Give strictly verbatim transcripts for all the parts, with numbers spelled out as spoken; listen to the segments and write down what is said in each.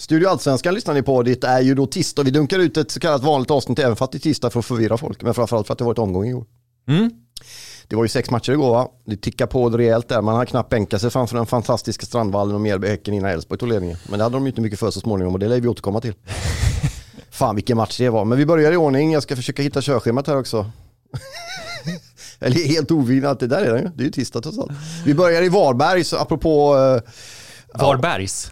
Studio Allsvenskan lyssnar ni på. Det är ju då tisdag. Vi dunkar ut ett så kallat vanligt avsnitt även för att det är tisdag för att förvirra folk. Men framförallt för att det var ett omgång igår. Mm. Det var ju sex matcher igår, va? Det tickar på rejält där. Man har knappt bänkat sig framför den fantastiska Strandvallen och Mjällby-Häcken innan Elfsborg tog ledningen. Men det hade de ju inte mycket för så småningom och det lär vi återkomma till. Fan vilken match det var. Men vi börjar i ordning. Jag ska försöka hitta körschemat här också. Eller helt ovinnat. Det där är det ju. Det är ju tisdag trots allt. Vi börjar i Varberg, så apropå... Uh, Varbergs?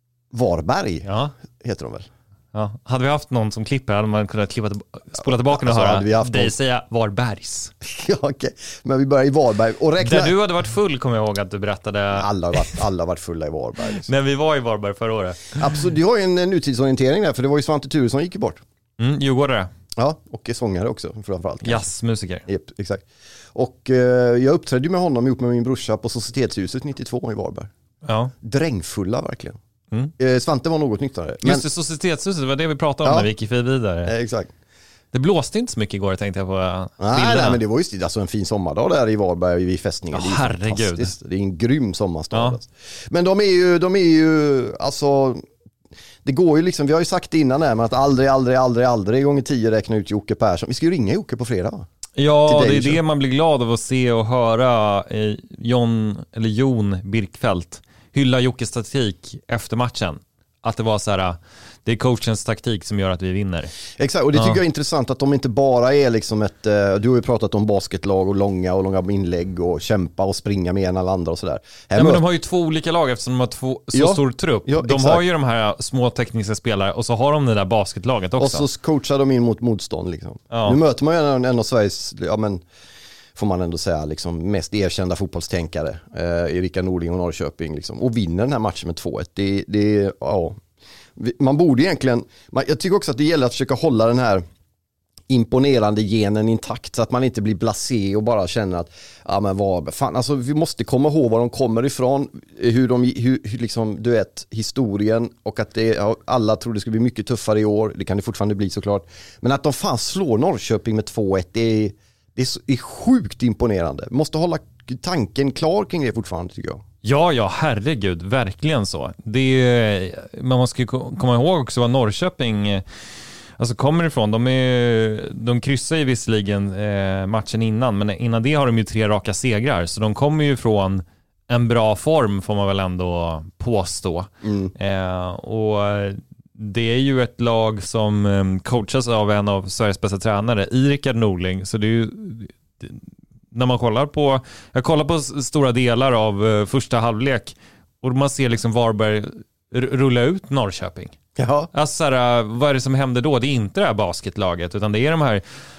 Varberg? Ja. Heter de väl? Ja. Hade vi haft någon som klipper hade man kunnat klippa, spola tillbaka alltså, och höra dig någon... säga Varbergs. Ja, okej. Okay. Men vi börjar i Varberg. Och räkna... Där du hade varit full, kommer jag ihåg att du berättade. Alla har varit, alla har varit fulla i Varberg. Liksom. När vi var i Varberg förra året. Absolut, du har ju en, en nutidsorientering där, för det var ju Svante Turesson som gick bort. Mm, Djurgårdare. Ja, och sångare också framförallt. Jazzmusiker. Yep, exakt. Och eh, jag uppträdde ju med honom ihop med min brorsa på Societetshuset nittiotvå i Varberg. Ja. Drängfulla verkligen. Mm. Eh, Svante var något nyktrare. Men... Just det, Societetshuset, det var det vi pratade om ja. när vi gick vidare. Eh, exakt. Det blåste inte så mycket igår, tänkte jag på nej, bilderna. nej, men det var ju alltså en fin sommardag där i Varberg vid fästningen. Ja, det är herregud. Det är en grym sommarstad. Ja. Alltså. Men de är ju, de är ju, alltså... Det går ju liksom, vi har ju sagt det innan här, men att aldrig, aldrig, aldrig, aldrig gånger tio räkna ut Jocke Persson. Vi ska ju ringa Jocke på fredag, va? Ja, det är det man blir glad av att se och höra eh, John, eller Jon Birkfeldt hylla Jockes taktik efter matchen. Att det var så här, det är coachens taktik som gör att vi vinner. Exakt, och det tycker ja. jag är intressant att de inte bara är liksom ett, du har ju pratat om basketlag och långa och långa inlägg och kämpa och springa med en alla andra och sådär. Ja, men de har ju två olika lag eftersom de har två, så ja, stor trupp. Ja, de har ju de här små tekniska spelare och så har de det där basketlaget också. Och så coachar de in mot motstånd liksom. Ja. Nu möter man ju en, en av Sveriges, ja men får man ändå säga, liksom, mest erkända fotbollstänkare, eh, Erika Nordling och Norrköping liksom, och vinner den här matchen med två ett. Det, det, ja... Man borde egentligen, jag tycker också att det gäller att försöka hålla den här imponerande genen intakt så att man inte blir blasé och bara känner att ja men vad fan, alltså vi måste komma ihåg var de kommer ifrån, hur de hur, hur liksom du vet historien, och att det, ja, alla tror det skulle bli mycket tuffare i år, det kan det fortfarande bli såklart, men att de fan slår Norrköping med två ett, det är, det är, så, är sjukt imponerande. Måste hålla tanken klar kring det fortfarande, tycker jag. Ja, ja, herregud, verkligen så. Det är, man måste komma ihåg också vad Norrköping alltså kommer ifrån. De, är, de kryssar ju visserligen eh, matchen innan, men innan det har de ju tre raka segrar. Så de kommer ju från en bra form, får man väl ändå påstå. Mm. Eh, och det är ju ett lag som coachas av en av Sveriges bästa tränare, Rickard Norling. Så det är ju... Det, när man kollar på, jag kollar på stora delar av uh, första halvlek och man ser liksom Varberg r- rulla ut Norrköping. Jaha. Alltså såhär, vad är det som händer då? Det är inte det här basketlaget, utan det är de här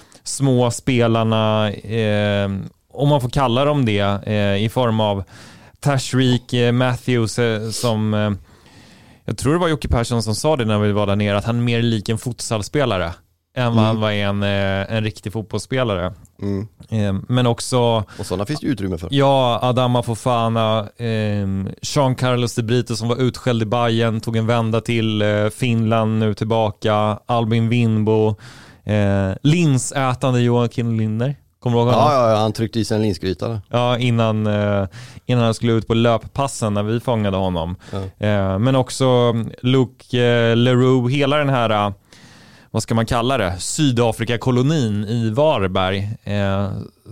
små spelarna, eh, om man får kalla dem det, eh, i form av Tashreeq eh, Matthews eh, som eh, jag tror det var Jocke Persson som sa det när vi var där nere, att han är mer lik en futsalspelare än vad mm. han var en, en riktig fotbollsspelare. Mm. Eh, men också... Och sådana finns det utrymme för. Ja, Adama Fofana, eh, Jean Carlos de Brito som var utskälld i Bayern, tog en vända till eh, Finland nu tillbaka, Albin Winbo, eh, linsätande Joakim Linder. Kommer du ihåg honom? Ja, ja, han tryckte i sig en linsgrytare. Ja, innan, eh, innan han skulle ut på löppassen när vi fångade honom. Ja. Eh, men också Luke eh, Leroux, hela den här... vad ska man kalla det? Sydafrika-kolonin i Varberg eh,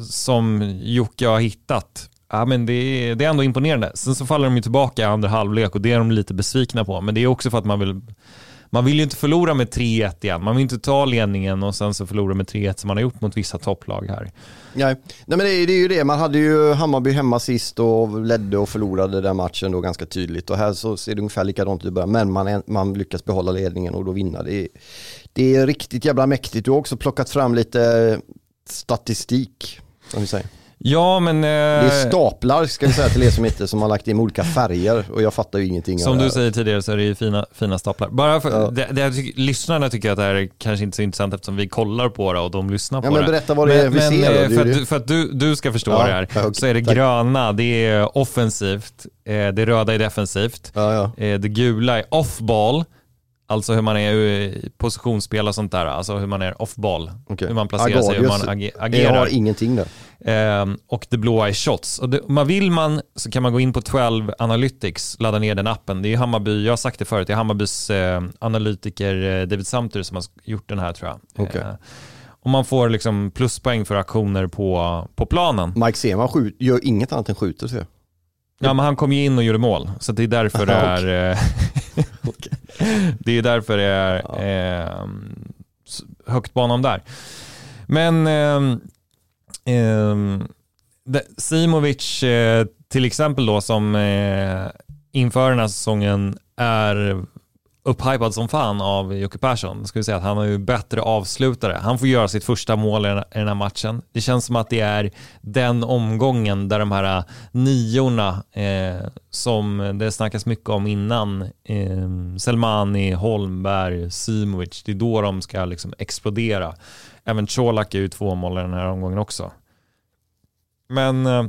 som Jocke har hittat. Ja, men det är, det är ändå imponerande. Sen så faller de ju tillbaka i andra halvlek och det är de lite besvikna på. Men det är också för att man vill, man vill ju inte förlora med tre ett igen. Man vill inte ta ledningen och sen så förlora med tre ett som man har gjort mot vissa topplag här. Nej, Nej men det är, det är ju det. Man hade ju Hammarby hemma sist och ledde och förlorade den matchen då ganska tydligt. Och här så ser det ungefär likadant ut i början. Men man, man lyckas behålla ledningen och då vinna. Det är, det är riktigt jävla mäktigt. Du har också plockat fram lite statistik, som vi säger. Ja, men... Eh... Det är staplar, ska vi säga till er som inte, som har lagt in olika färger. Och jag fattar ju ingenting. Som du säger tidigare så är det ju fina, fina staplar. Bara för, ja. det, det jag tycker, lyssnarna tycker att det här är kanske inte så intressant eftersom vi kollar på det och de lyssnar på ja, men det. Berätta vad det är men, vi men, ser. Då. För, att, för att du, du ska förstå ja, det här okay, så är det tack. gröna, det är offensivt. Det röda är defensivt. Ja, ja. Det gula är off-ball. Alltså hur man är i positionsspel och sånt där. Alltså hur man är off-ball. Okay. Hur man placerar Agadius, sig, hur man ag- agerar. Jag har ingenting där. Eh, och The Blue Eye Shots. Och det, man vill man så kan man gå in på tolv Analytics, ladda ner den appen. Det är Hammarby, jag har sagt det förut, det är Hammarbys eh, analytiker eh, David Samter som har gjort den här tror jag. Okay. Eh, och man får liksom pluspoäng för aktioner på, på planen. Mike Sema skjut, gör inget annat än skjuter så. Ja, men han kom ju in och gjorde mål. Så det är därför det är... okay. Det är därför det är ja. eh, högt banom där. Men eh, eh, Simovic eh, till exempel då som eh, inför den här säsongen är upphypad som fan av Jocke Persson. Ska vi säga att han är ju bättre avslutare. Han får göra sitt första mål i den här matchen. Det känns som att det är den omgången där de här niorna eh, som det snackas mycket om innan eh, Selmani, Holmberg, Simovic, det är då de ska liksom explodera. Även Colak är ju två mål i den här omgången också. Men eh,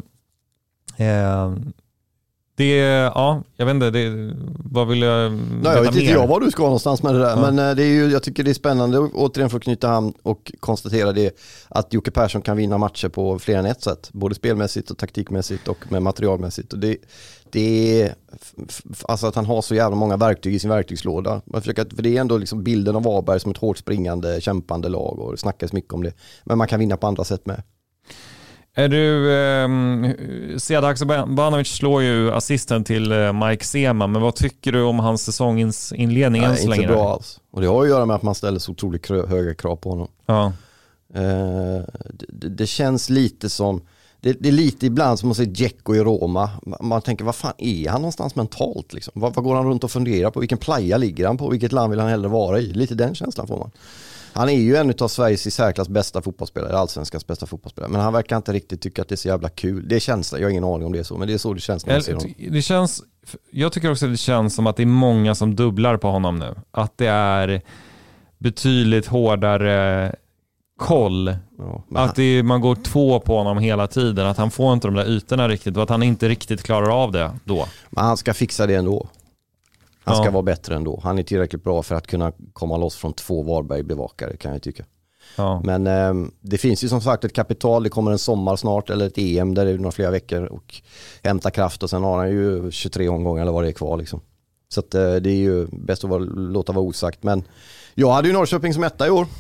eh, det, ja, jag vet inte, det, vad vill jag Nej, jag vet inte jag var du ska någonstans med det där, ja. Men det är ju, jag tycker det är spännande återigen för att knyta ham och konstatera det att Jocke Persson kan vinna matcher på fler än ett sätt, både spelmässigt och taktikmässigt och med materialmässigt och det, det är alltså att han har så jävla många verktyg i sin verktygslåda. Man försöker, för det är ändå liksom bilden av Varberg som ett hårt springande, kämpande lag och det snackas mycket om det, men man kan vinna på andra sätt med. Är du, eh, Sead Haksabanovic slår ju assisten till eh, Mike Sema, men vad tycker du om hans säsongens inledning än så länge? Inte bra alls. Och det har att göra med att man ställer så otroligt krö- höga krav på honom. Ja. Eh, det, det känns lite som, det, det är lite ibland som att se Dzeko i Roma. Man tänker, vad fan är han någonstans mentalt liksom? Vad, vad går han runt och funderar på? Vilken playa ligger han på? Vilket land vill han hellre vara i? Lite den känslan får man. Han är ju en av Sveriges i särklass bästa fotbollsspelare, allsvenskans bästa fotbollsspelare. Men han verkar inte riktigt tycka att det är så jävla kul. Det känns, jag har ingen aning om det är så, men det är så det känns när man ser honom. Det känns, jag tycker också att det känns som att det är många som dubblar på honom nu. Att det är betydligt hårdare koll. Ja, att det, man går två på honom hela tiden. Att han får inte de där ytorna riktigt och att han inte riktigt klarar av det då. Men han ska fixa det ändå. Han ska ja. vara bättre ändå. Han är tillräckligt bra för att kunna komma loss från två Varberg-bevakare kan jag tycka. Ja. Men eh, det finns ju som sagt ett kapital. Det kommer en sommar snart eller ett E M där det är några flera veckor och hämta kraft och sen har han ju tjugotre omgångar eller vad det är kvar liksom. Så att, eh, det är ju bäst att vara, låta vara osagt. Men jag hade ju Norrköping som etta i år.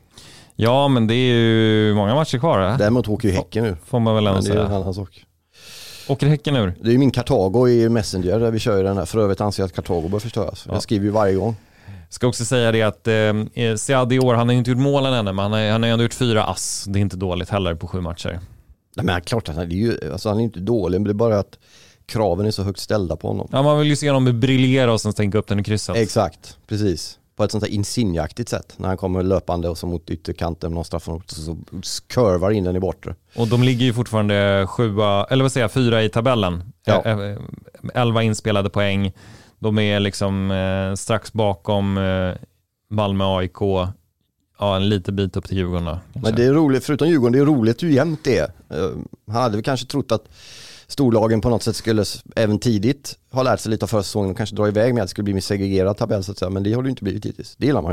Ja, men det är ju många matcher kvar. Eh? Däremot åker ju Häcken nu. Får man väl ändå säga. Det är säga. en annan sak. Åker Häcken ur? Det är ju min Kartago i Messenger där vi kör ju den här. För övrigt anser jag att Kartago bör förstöras. Ja. Jag skriver ju varje gång. Ska också säga det att eh, Sead i år, han har ju inte gjort målen ännu, men han har, han har ändå gjort fyra ass. Det är inte dåligt heller på sju matcher. Nej, men klart att han är ju, alltså han är inte dålig, men det är bara att kraven är så högt ställda på honom. Ja, man vill ju se honom briljera och sen stänka upp den i krysset. Exakt, precis. På ett sånt här insigniaktigt sätt. När han kommer löpande och så mot ytterkanten någon straffområde så, så kurvar in den i bortre. Och de ligger ju fortfarande sjua, eller vad säger jag, fyra i tabellen. Ja. Elva inspelade poäng. De är liksom eh, strax bakom eh, Malmö A I K. Ja, en liten bit upp till Djurgården då, men det är roligt, förutom Djurgården, det är roligt hur jämnt det är. Uh, han hade väl kanske trott att storlagen på något sätt skulle även tidigt ha lärt sig lite av förra säsongen och kanske dra iväg med att det skulle bli en segregerad tabell så att säga, men det har det inte blivit hittills. Det gillar man ju.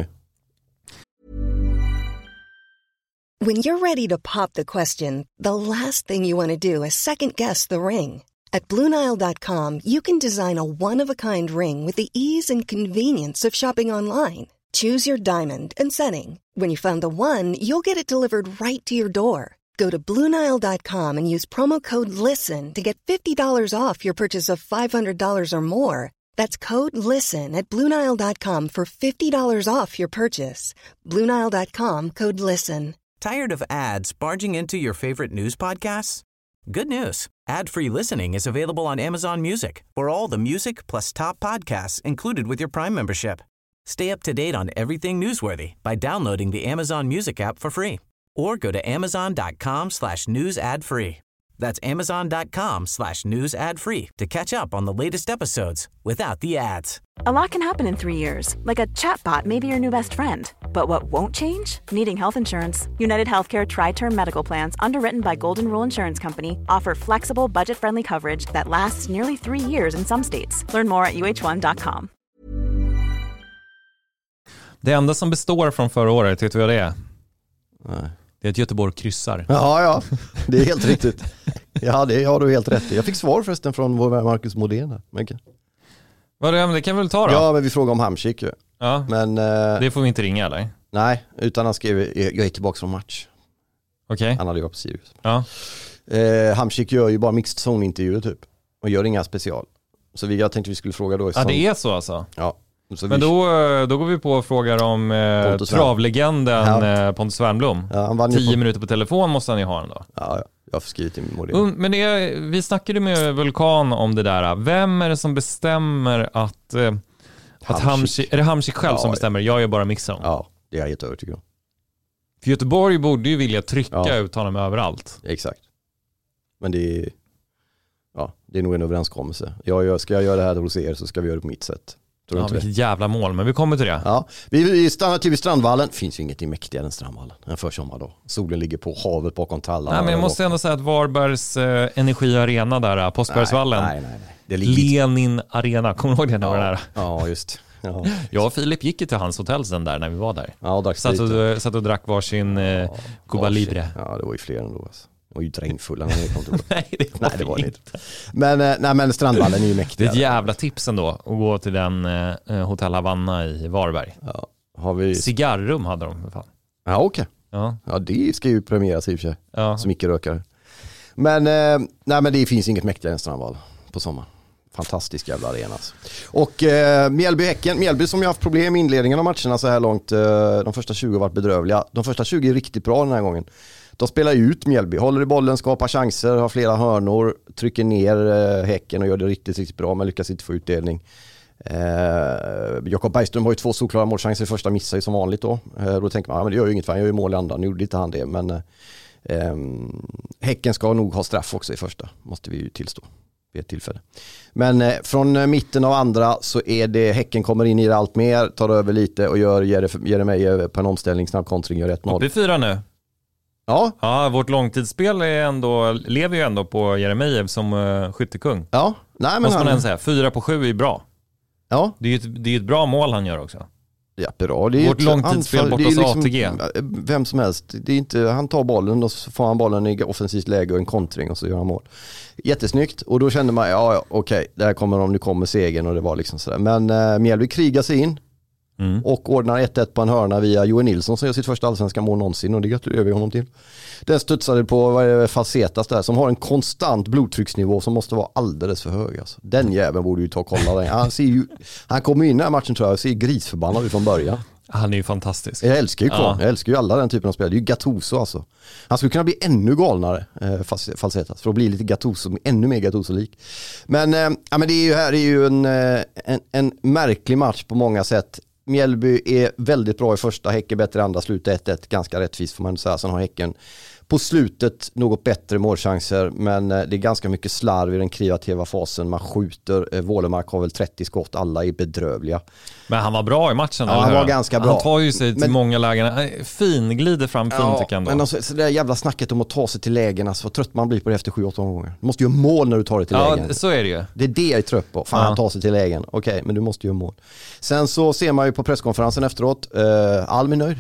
When you're ready to pop the question, the last thing you want to do is second guess the ring. At Blue Nile dot com you can design a one-of-a-kind ring with the ease and convenience of shopping online. Choose your diamond and setting. When you find the one, you'll get it delivered right to your door. Go to Blue Nile dot com and use promo code LISTEN to get fifty dollars off your purchase of five hundred dollars or more. That's code LISTEN at Blue Nile dot com for fifty dollars off your purchase. Blue Nile dot com, code LISTEN. Tired of ads barging into your favorite news podcasts? Good news. Ad-free listening is available on Amazon Music for all the music plus top podcasts included with your Prime membership. Stay up to date on everything newsworthy by downloading the Amazon Music app for free or go to amazon.com slash news ad free. That's amazon.com slash news ad free to catch up on the latest episodes without the ads. A lot can happen in three years, like a chatbot may be your new best friend. But what won't change? Needing health insurance. United Healthcare Tri-Term Medical Plans, underwritten by Golden Rule Insurance Company, offer flexible, budget-friendly coverage that lasts nearly three years in some states. Learn more at U H one dot com. Det enda som består från förra året, vet du vad det är? Nej. Det är att Göteborg kryssar. Ja, ja. Det är helt riktigt. Ja, det har du helt rätt i. Jag fick svar förresten från vår Marcus Modén. Vad är det? Det kan vi väl ta då? Ja, men vi frågar om Hamsik ju. Ja. Men, eh, det får vi inte ringa eller? Nej, utan han skrev jag är tillbaka från match. Okej. Okay. Han hade jobbat på Sirius. Ja. Eh, Hamsik gör ju bara mixed zone-intervjuer typ. Och gör inga special. Så vi, jag tänkte vi skulle fråga då. Ja, det är så alltså? Ja. Så men vi... då, då går vi på och frågar om eh, travlegenden ja. Pontus Wernbloom. Ja, han Tio på... minuter på telefon måste han ju ha den då. Ja, jag har skrivit i min mål. Um, men det är, vi snackade med Vulkan om det där. Vem är det som bestämmer att... Eh, att Hamsik, är det Hamsik själv ja, som bestämmer? Jag är bara mixar. Ja, det är jag helt övertygad om. För Göteborg borde ju vilja trycka ja. ut honom överallt. Exakt. Men det är... Ja, det är nog en överenskommelse. Jag, jag, ska jag göra det här hos er så ska vi göra det på mitt sätt. Tror ja, vilket jävla mål, men vi kommer till det. Ja, vi, vi stannar till vid Strandvallen. Finns ju inget i mäktigare än Strandvallen. En försommar då. Solen ligger på havet bakom tallarna. Nej, men jag måste ändå säga att Varbergs eh, energiarena där, Postbergsvallen. Nej, nej, nej. Det ligger... Lenin Arena, kommer du ihåg det? Ja, där? Ja, just. Ja. Jag och Filip gick ju till hans hotell sen där när vi var där. Ja, och satt, och, satt och drack varsin eh, ja, Cuba Libre. Ja, det var ju fler ändå. Alltså. Det var ju drängfulla när ni kom till Nej, det var, nej, det var inte. Men, nej, men Strandvallen är ju mäktig. Det är ett jävla tips ändå att gå till den eh, Hotell Havanna i Varberg. Ja, har vi... Cigarrum hade de för fan. Ja, okej. Okay. Ja. ja, det ska ju premieras i och för sig. Ja. Som icke-rökare. Men, eh, nej, men det finns inget mäktigare än Strandvallen på sommaren. Fantastisk jävla arena. Alltså. Och eh, Mjällby-Häcken, Mjällby som ju haft problem i inledningen av matcherna så här långt. Eh, de första tjugo har varit bedrövliga. De första tjugo är riktigt bra den här gången. De spelar ut Mjällby, håller i bollen, skapar chanser, har flera hörnor, trycker ner eh, Häcken och gör det riktigt, riktigt bra men lyckas inte få utdelning. Eh, Jakob Bergström har ju två solklara målchanser i första, missar ju som vanligt då. Eh, då tänker man, ja, men det gör ju inget för han gör ju mål i andra, nu gjorde inte han det. Men eh, Häcken ska nog ha straff också i första, måste vi ju tillstå vid ett tillfälle. Men eh, från mitten av andra så är det Häcken kommer in i det allt mer, tar över lite och gör Jeremejeff på en omställning, snabb kontring, gör ett noll. Upp i fyra nu. Ja. Ja, vårt långtidsspel är ändå, lever ju ändå på Jeremejeff som uh, skyttekung. Ja. Nej, men måste man han... än säga. Fyra på sju är bra. Ja. Det är ju ett, det är ett bra mål han gör också. Ja, bra. Det är vårt långtidsspel borta hos liksom, A T G. Vem som helst. Det är inte, han tar bollen och så får han bollen i offensivt läge och en kontring och så gör han mål. Jättesnyggt. Och då kände man, ja, ja okej, okay, där kommer de, nu kommer segern och det var liksom sådär. Men äh, Mjällby krigar sig in. Mm. Och ordnar ett ett på en hörna via Johan Nilsson som gör sitt första allsvenska mål någonsin och det gratulerar vi honom till. Den studsade på vad är det, Falsetas där som har en konstant blodtrycksnivå som måste vara alldeles för hög. Alltså. Den jäveln borde ju ta och kolla den. Han, ser ju, han kommer in i den här matchen tror jag och ser grisförbannad ut från början. Han är ju fantastisk. Jag älskar ju, ja. jag älskar ju alla den typen av spel. Det är ju Gattuso alltså. Han skulle kunna bli ännu galnare eh, Falsetas för att bli lite Gattuso, ännu mer Gattuso-lik. Men, eh, ja, men det är ju här är ju en, en, en märklig match på många sätt. Mjällby är väldigt bra i första, Häcken bättre i andra, slutet ett ett, ganska rättvist får man säga. Sen har Häcken på slutet något bättre målchanser, men det är ganska mycket slarv i den kreativa fasen. Man skjuter, Wålemark har väl trettio skott, alla är bedrövliga. Men han var bra i matchen. Ja, han var ganska bra. Han tar ju sig till men, många lägen. Fin, glider fram fint ja, tycker jag ändå. Men alltså, så det där jävla snacket om att ta sig till lägen, alltså, vad trött man blir på det efter sju åtta gånger. Du måste ju mål när du tar dig till ja, lägen. Ja, så är det ju. Det är det jag är trött på. Fan, ja. Ta sig till lägen. Okej, okay, men du måste ju mål. Sen så ser man ju på presskonferensen efteråt, uh, Alm är nöjd.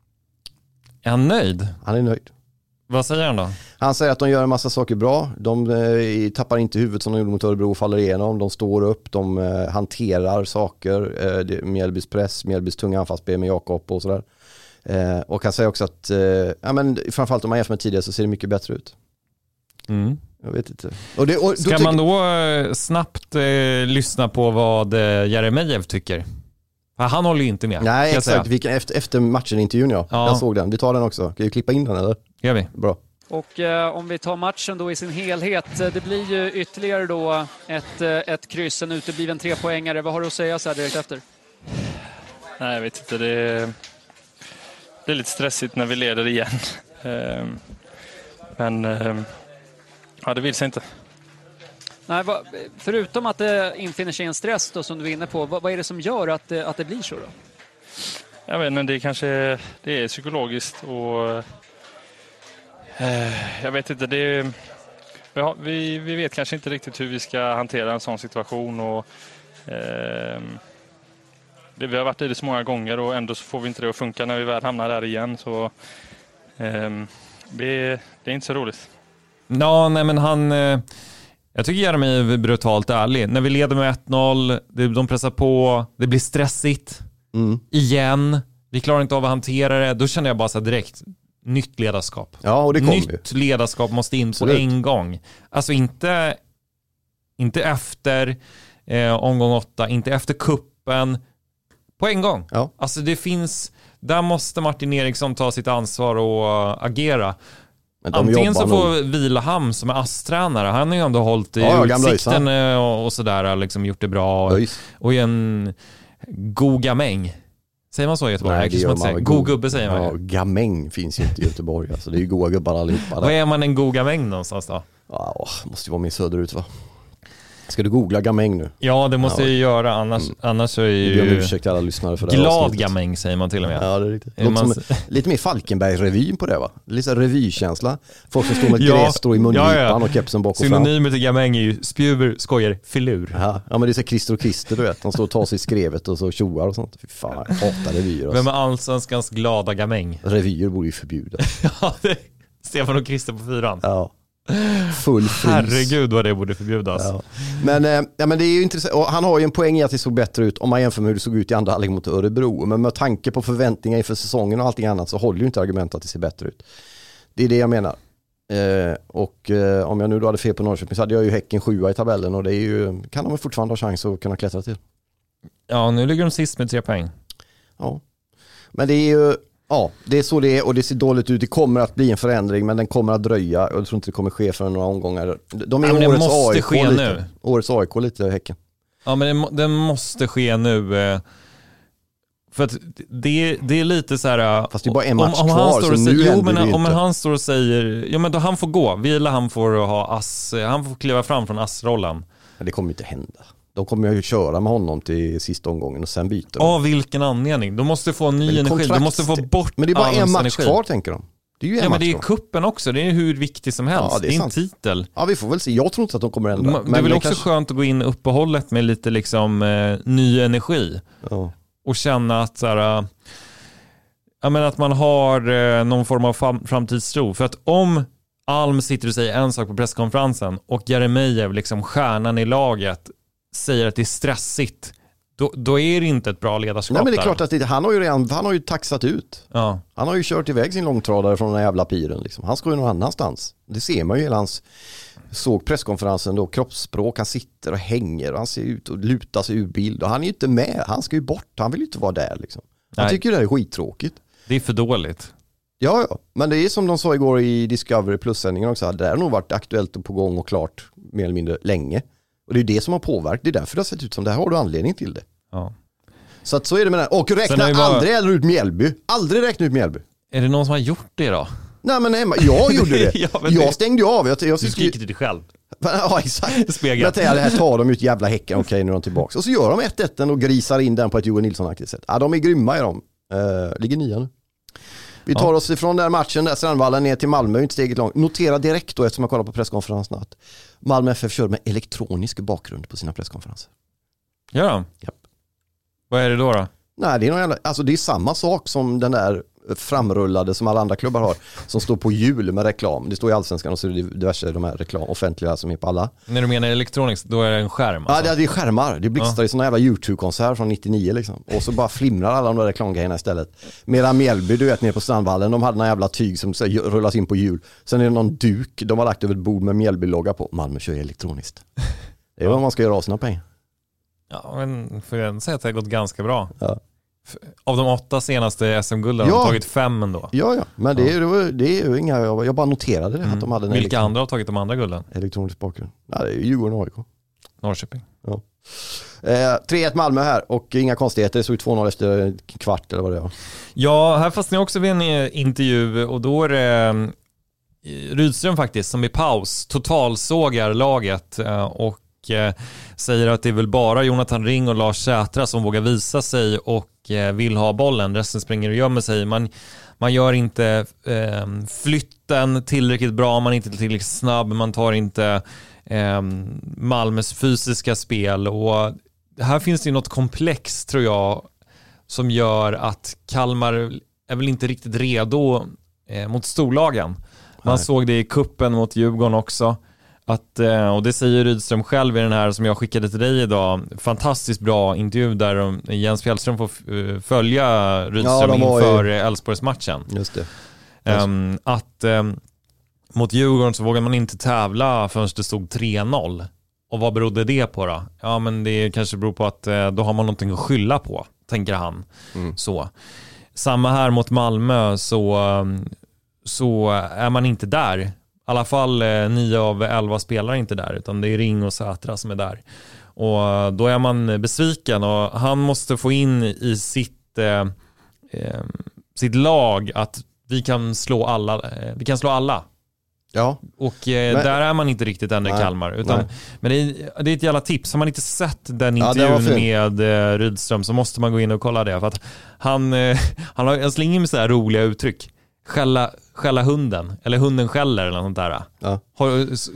Är han nöjd? Han är nöjd. Vad säger han då? Han säger att de gör en massa saker bra. De eh, tappar inte huvudet som de gjorde mot Örebro och faller igenom. De står upp, de eh, hanterar saker. Eh, det, Mjällbys press, Mjällbys tunga anfallsspel med Jakob och sådär. Eh, och han säger också att, eh, ja, men framförallt om man jämför med tidigare så ser det mycket bättre ut. Mm. Jag vet inte. Och det, och, Ska då man då eh, snabbt eh, lyssna på vad eh, Jeremejeff tycker? Han håller ju inte med. Nej, exakt. Vi kan, efter, efter matchen intervjun ja. ja. Jag såg den. Vi tar den också. Kan vi klippa in den eller? Gör vi. Bra. Och eh, om vi tar matchen då i sin helhet. Det blir ju ytterligare då ett, ett kryss, en utebliven trepoängare. Vad har du att säga så här direkt efter? Nej, jag vet inte. Det är, det är lite stressigt när vi leder igen. Men ja, det vill sig inte. Nej, vad, förutom att det infinner sig en stress då, som du är inne på, vad, vad är det som gör att, att det blir så då? Jag vet inte, det är kanske det är psykologiskt och eh, jag vet inte, det är, vi, har, vi, vi vet kanske inte riktigt hur vi ska hantera en sån situation och eh, det, vi har varit i det så många gånger och ändå så får vi inte det att funka när vi väl hamnar där igen. Så eh, det, det är inte så roligt. Ja, nej men han... Eh, jag tycker Jeremy är brutalt ärlig. När vi leder med ett noll, det, de pressar på, det blir stressigt. Mm. Igen. Vi klarar inte av att hantera det. Då känner jag bara så här direkt, nytt ledarskap. Ja, och det kommer Nytt ju. ledarskap måste in Absolut. på en gång. Alltså inte, inte efter eh, omgång åtta, inte efter kuppen. På en gång. Ja. Alltså det finns, där måste Martin Eriksson ta sitt ansvar och agera. Antingen så får nog... Vilaham som är ASS-tränare, han har ju ändå hållit i ja, utsikten och, och sådär, liksom gjort det bra. Och, och en god gamäng. Säger man så i Göteborg? Nej, det gör man. God, god gubbe säger man. Ja, gamäng finns ju inte i Göteborg. Alltså, det är ju goda gubbar allihopa. Vad är man en god gamäng någonstans då? Ja, måste ju vara mer söderut va? Ska du googla gamäng nu? Ja, det måste ja. jag ju göra. Annars, mm. annars är ju... Jag ber om ursäkt till alla lyssnare för det. Glad gamäng säger man till och med. Ja, det är riktigt. Är man... som, lite mer Falkenberg-revyn på det va? Lite revykänsla. Folk som står med ett ja. grässtrå i mungipan ja, ja. och kepsen bak och fram. Synonymer till gamäng är ju spjuver, skojar, filur. Ja, ja, men det är så Christer och Christer, du vet. De står och tar sig i skrevet och så tjoar och sånt. Fy fan, jag hatar revyer. Alltså. Vem är allsvenskans glada gamäng? Revyer borde ju förbjudas. Ja, det är Stefan och Christer på fyran. Ja. Full frys. Herregud vad det borde förbjudas. Ja. Men, äh, ja, men det är ju intressant. Och han har ju en poäng i att det såg bättre ut om man jämför med hur det såg ut i andra halvlek mot Örebro. Men med tanke på förväntningar inför säsongen och allting annat så håller ju inte argumentet att det ser bättre ut. Det är det jag menar. Eh, och eh, om jag nu då hade fel på Norrköping så hade jag ju Häcken sjua i tabellen och det är ju, kan de fortfarande ha chans att kunna klättra till. Ja, nu ligger de sist med tre poäng. Ja, men det är ju ja, det är så det är och det ser dåligt ut. Det kommer att bli en förändring men den kommer att dröja och jag tror inte det kommer ske förrän några omgångar. De är ja, årets A I K lite. Nu. Årets A I K lite Häcken. Ja, men det, det måste ske nu. Eh, för att det, det är lite så här. Fast det är bara en match om, om kvar han står och så säger, nu jo, men det om inte. Han står och säger ja men då han får gå. Vila han får ha ass, han får kliva fram från assrollen. Men det kommer inte hända. De kommer ju köra med honom till sista omgången och sen byter de. Av vilken anledning? De måste få ny energi. Kontrakt, de måste få bort. Men det är bara en match energi. Kvar tänker de. Det är ju en ja, match men det är då. kuppen också. Det är hur viktigt som helst. Ja, det är, det är en titel. Ja, vi får väl se. Jag tror inte att de kommer ändra. Men det är väl också kanske... skönt att gå in uppehållet med lite liksom eh, ny energi. Ja. Och känna att så här, äh, jag menar att man har eh, någon form av fam- framtidstro. För att om Alm sitter och säger en sak på presskonferensen och Jeremejeff, liksom stjärnan i laget, säger att det är stressigt, då, då är det inte ett bra ledarskap. Nej, men det är där. klart att det, han har ju redan, han har ju taxat ut. Ja. Han har ju kört iväg sin långtradare från den jävla piren. Liksom. Han ska ju någon annanstans. Det ser man ju hela hans, såg presskonferensen då, kroppsspråk, han sitter och hänger och han ser ut och lutar sig ur bild och han är ju inte med, han ska ju bort, han vill ju inte vara där liksom. Han Nej. tycker det är skittråkigt. Det är för dåligt. Ja, ja, men det är som de sa igår i Discovery Plus-sändningen också, det har nog varit aktuellt och på gång och klart mer eller mindre länge. Och det är det som har påverkat, det är därför det har sett ut som det här, har du anledning till det. Ja. Så att så är det med det. Och räkna bara... aldrig eller ut Mjällby. Aldrig räkna ut Mjällby. Är det någon som har gjort det då? Nej men nej, jag gjorde det. ja, jag det... stängde av. Jag, jag du skriker till dig själv. Ja exakt. Spegel. Jag tänkte, det här tar de ut jävla Häcken. Okej, okay, nu är de tillbaka. Och så gör de ett ett och grisar in den på ett Johan Nilsson-aktigt sätt. Ja, de är grymma i dem. Uh, ligger nia nu. Vi tar ja. oss ifrån den matchen där Strandvallen ner till Malmö, inte steget långt. Notera direkt då, eftersom jag kollar på presskonferensen, att Malmö F F kör med elektronisk bakgrund på sina presskonferenser. Ja. Japp. Vad är det då då? Nej, det är, någon jävla, alltså det är samma sak som den där framrullade som alla andra klubbar har, som står på hjul med reklam. Det står i Allsvenskan och så är det diverse de här reklam offentliga som är på alla. När du menar elektroniskt, då är det en skärm? Alltså. Ja, det är skärmar. Det blixtrar ja. i såna jävla YouTube-konsert från nittionio liksom. Och så bara flimrar alla de där reklamgrejerna istället. Medan Mjällby, du vet, nere på Strandvallen, de hade några jävla tyg som så, rullas in på hjul. Sen är det någon duk de har lagt över ett bord med Mjällby-logga på. Malmö kör elektroniskt. Det är vad man ska göra av sina pengar. Ja, men får jag säga att det har gått ganska bra. Ja. Av de åtta senaste S M-gulden ja. har de tagit fem ändå. Det Ja, ja. Men det är, ja. det är ju inga, jag bara noterade det. Mm. Att de hade Vilka elektron... andra har tagit de andra gulden? Elektronisk bakgrund. Ja, det är ju Djurgården och A I K. Norrköping. Ja. Eh, tre ett Malmö här och inga konstigheter. Det såg ut två noll efter en kvart eller vad det var. Ja, här fast ni också vid en intervju och då är det Rydström faktiskt som i paus totalsågar laget och säger att det är väl bara Jonathan Ring och Lars Sätra som vågar visa sig och vill ha bollen. Resten springer och gömmer sig. Man, man gör inte eh, flytten tillräckligt bra, man är inte tillräckligt snabb, man tar inte eh, Malmös fysiska spel och här finns det ju något komplex tror jag som gör att Kalmar är väl inte riktigt redo eh, mot storlagen. Man Nej. såg det i kuppen mot Djurgården också. Att, och det säger Rydström själv i den här som jag skickade till dig idag. Fantastiskt bra intervju där Jens Fjällström får följa Rydström ja, inför ju... Elfsborgsmatchen. Just det. Um, att um, mot Djurgården så vågar man inte tävla förrän det stod tre noll. Och vad berodde det på då? Ja, men det kanske beror på att uh, då har man någonting att skylla på, tänker han. Mm. Så. Samma här mot Malmö så, um, så är man inte där. I alla fall eh, nio av elva spelare är inte där, utan det är Ring och Sätra som är där. Och då är man besviken och han måste få in i sitt, eh, eh, sitt lag att vi kan slå alla. Eh, vi kan slå alla. Ja. Och eh, men, där är man inte riktigt än i Kalmar. Utan, men det är, det är ett jävla tips. Har man inte sett den intervjun ja, med eh, Rydström så måste man gå in och kolla det. För att han, eh, han, har, han slänger med så här roliga uttryck. Skälla, skälla hunden. Eller hunden skäller eller något sånt där. Ja. Har,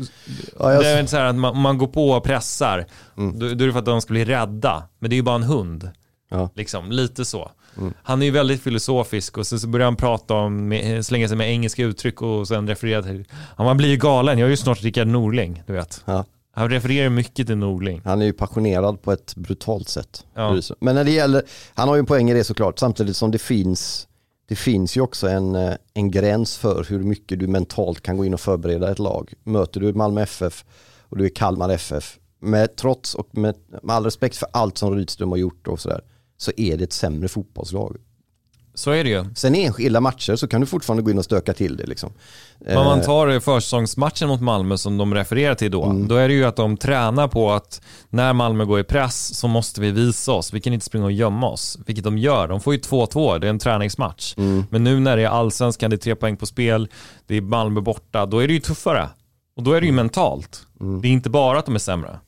ja, jag... Det är så här att man, man går på och pressar. Mm. Då, då är det för att de ska bli rädda. Men det är ju bara en hund. Ja. Liksom, lite så. Mm. Han är ju väldigt filosofisk och så, så börjar han prata om med, slänga sig med engelska uttryck och sen referera till. Ja, man blir ju galen. Jag är ju snart Rickard Norling, du vet. Ja. Han refererar mycket till Norling. Han är ju passionerad på ett brutalt sätt. Ja. Men när det gäller, han har ju en poäng i det såklart, samtidigt som det finns det finns ju också en, en gräns för hur mycket du mentalt kan gå in och förbereda ett lag. Möter du Malmö F F och du är Kalmar F F, med trots och med, med all respekt för allt som Rydström har gjort och sådär, så är det ett sämre fotbollslag. Så är det ju. Sen i enskilda matcher så kan du fortfarande gå in och stöka till det liksom. Men man tar försäsongsmatchen mot Malmö som de refererar till då. Mm. Då är det ju att de tränar på att när Malmö går i press så måste vi visa oss. Vi kan inte springa och gömma oss. Vilket de gör. De får ju två två. Det är en träningsmatch. Mm. Men nu när det är allsvenskan, det är tre poäng på spel. Det är Malmö borta. Då är det ju tuffare. Och då är det ju mentalt. Mm. Det är inte bara att de är sämre.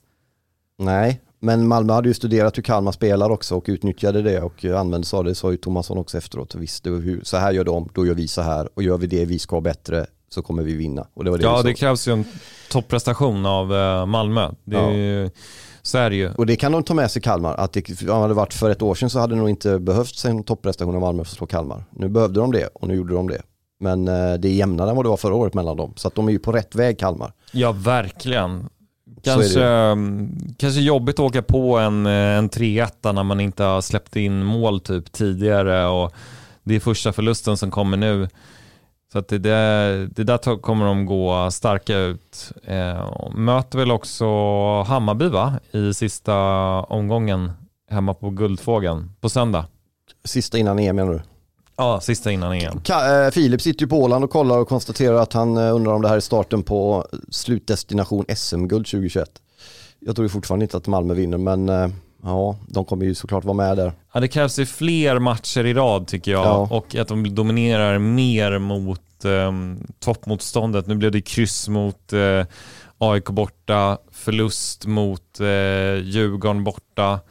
Nej. Men Malmö hade ju studerat hur Kalmar spelar också och utnyttjade det och använde sig av det, sa ju Thomasson också efteråt. Visst, hur, så här gör de, då gör vi så här. Och gör vi det vi ska bättre så kommer vi vinna. Och det var det ja, det krävs ju en topprestation av uh, Malmö. Det är ja. ju, så är det ju. Och det kan de ta med sig Kalmar. Att det hade varit för ett år sedan så hade det nog inte behövts en topprestation av Malmö för att slå Kalmar. Nu behövde de det och nu gjorde de det. Men uh, det är jämnare än vad det var förra året mellan dem. Så att de är ju på rätt väg, Kalmar. Ja, verkligen. Kanske, kanske jobbigt att åka på en, en tre ett när man inte har släppt in mål typ tidigare och det är första förlusten som kommer nu. Så att det, det, det där kommer de gå starka ut. Eh, möter väl också Hammarby va? I sista omgången hemma på Guldfågeln på söndag. Sista innan E M menar du? Ja, sista innan E M. Filip sitter ju på Åland och kollar och konstaterar att han undrar om det här är starten på slutdestination S M-guld tjugohundratjugoett. Jag tror ju fortfarande inte att Malmö vinner, men ja, de kommer ju såklart vara med där. Ja, det krävs ju fler matcher i rad tycker jag. Ja. Och att de dominerar mer mot eh, toppmotståndet. Nu blev det kryss mot eh, A I K borta, förlust mot eh, Djurgården borta.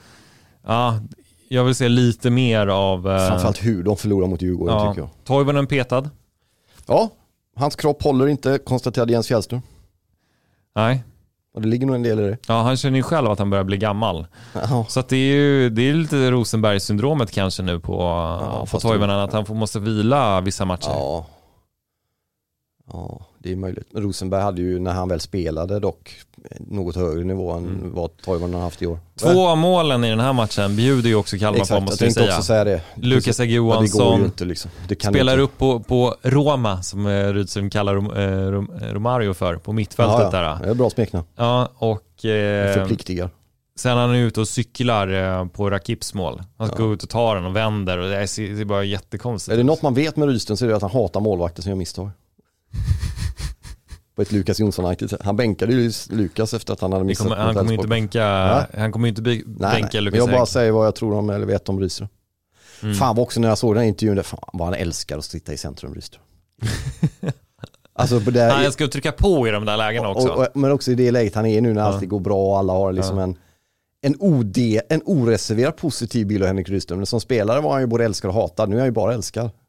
Ja, jag vill se lite mer av... Eh... Framförallt hur de förlorar mot Djurgården ja. tycker jag. Toivonen petad? Ja, hans kropp håller inte, konstaterade Jens Fjällström. Nej. Och det ligger nog en del i det. Ja, han känner ju själv att han börjar bli gammal. Ja. Så att det är ju det är lite Rosenberg-syndromet kanske nu på, ja, på Toivonen, att han får, måste vila vissa matcher. Ja. Ja, det är möjligt. Men Rosenberg hade ju när han väl spelade dock något högre nivå än mm. vad Toivonen har haft i år. Två av målen i den här matchen bjuder ju också Kalmar på, måste jag säga. Också säga det. Lukas Egge Johansson inte, liksom. spelar upp på, på Roma, som Rydström kallar Rom, Rom, Romario för, på mittfältet. Ja, ja. Där. Det är bra smekna. Ja, och... Eh, förpliktigar. Sen han är ute och cyklar på Rakips mål. Han ska ja. gå ut och ta den och vänder och det är, det är bara jättekonstigt. Är det något man vet med Rydström så är det att han hatar målvakter som gör misstag. På ett Lukas Jonsson. Han bänkade ju Lukas efter att han hade missat. Kommer, han kommer inte bänka ja. Han kommer inte bänka nej, nej. Lukas. Jag bara säger vad jag tror om eller vet om Rydström. Mm. Fan var också när jag såg den intervjun där, fan vad han älskar att sitta i centrum, Rydström. Alltså på det, ja, jag ska trycka på i de där lägena också. Och, och, men också i det läget han är nu när ja. allt går bra och alla har liksom ja. en en, O D, en oreserverad positiv bild av Henrik Rydström. Men som spelare var han ju både älskad och hatad. Nu är han ju bara älskad.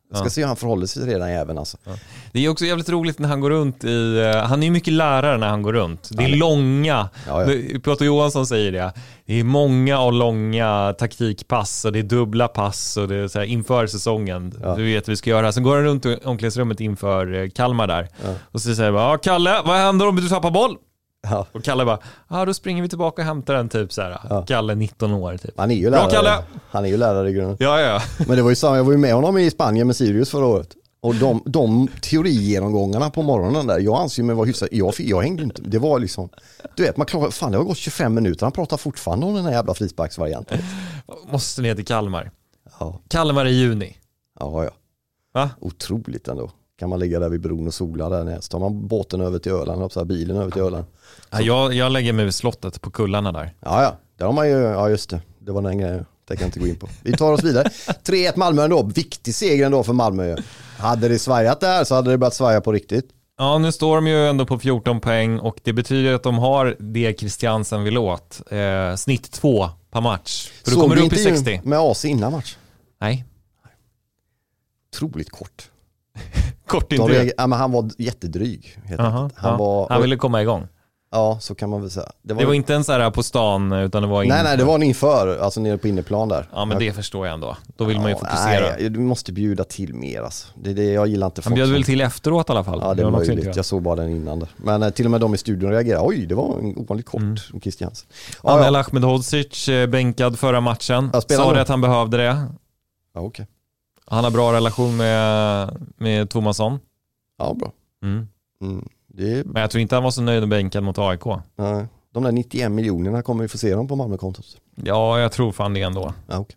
Jag ska ja. se hur han förhåller sig redan även alltså. Ja. Det är också jävligt roligt när han går runt i, han är ju mycket lärare när han går runt. Det är ja, långa, ja, ja. Piotr Johansson säger det. Det är många och långa taktikpass och det är dubbla pass och det är så här inför säsongen. Ja. Du vet vi ska göra. Sen går han runt i omklädningsrummet inför Kalmar där. Ja. Och så säger han, Kalle, vad händer om du tappar boll? Ja. Och Kalle bara, ja då springer vi tillbaka och hämtar den typ så här. Ja. Kalle nitton år typ. Han är ju lärare. Bra, Kalle. Han är ju lärare i grunden. Ja, ja. Men det var ju samma, jag var ju med honom i Spanien med Sirius förra året. Och de, de teorigenomgångarna på morgonen där, jag anser mig vara hyfsat, jag, jag hängde inte, det var liksom, du vet, man klarar, fan det har gått tjugofem minuter, han pratar fortfarande om den här jävla frisparksvarianten. Måste ner till Kalmar. Ja. Kalmar i juni. Ja, ja. Va? Otroligt ändå. Kan man ligga där vid bron och sola där näst. Tar man båten över till Öland, och så här bilen över till Öland. Ja, jag, jag lägger mig vid slottet på kullarna där. Ja, ja. Där har man ju, ja just det. Det var den grejen. Det kan jag inte gå in på. Vi tar oss vidare. tre ett Malmö ändå. Viktig seger ändå för Malmö. Hade det svajat där så hade det börjat svaja på riktigt. Ja, nu står de ju ändå på fjorton poäng och det betyder att de har det Christiansen vill åt. Eh, snitt två per match. För då kommer du upp i sextio. Med A C innan match? Nej. Otroligt kort. Kort inte. Ja, men han var jättedryg. Aha, han, ja. var, han ville komma igång. Ja, så kan man väl säga. Det var, det var inte ens så här på stan utan det var inför. Nej, nej, det var en inför, alltså nere på inneplan där. Ja, men det förstår jag ändå. Då vill ja, man ju fokusera. Nej, du måste bjuda till mer alltså. Det är det jag gillar inte. Han bjöd väl till efteråt i alla fall. Ja, det är möjligt. Jag såg bara den innan där. Men eh, till och med de i studion reagerade. Oj, det var en ovanligt kort mm. Christians. Ja, Anel ja. Ahmedhodzic bänkad förra matchen. Sa det att han behövde det. Ja, okej. Okay. Han har bra relation med, med Thomasson. Ja, bra. Mm. Mm. Det... Men jag tror inte han var så nöjd med bänkad mot A I K. Nej. De där nittioen miljonerna kommer vi få se dem på Malmö-kontot. Ja, jag tror fan det ändå. Ja, okay.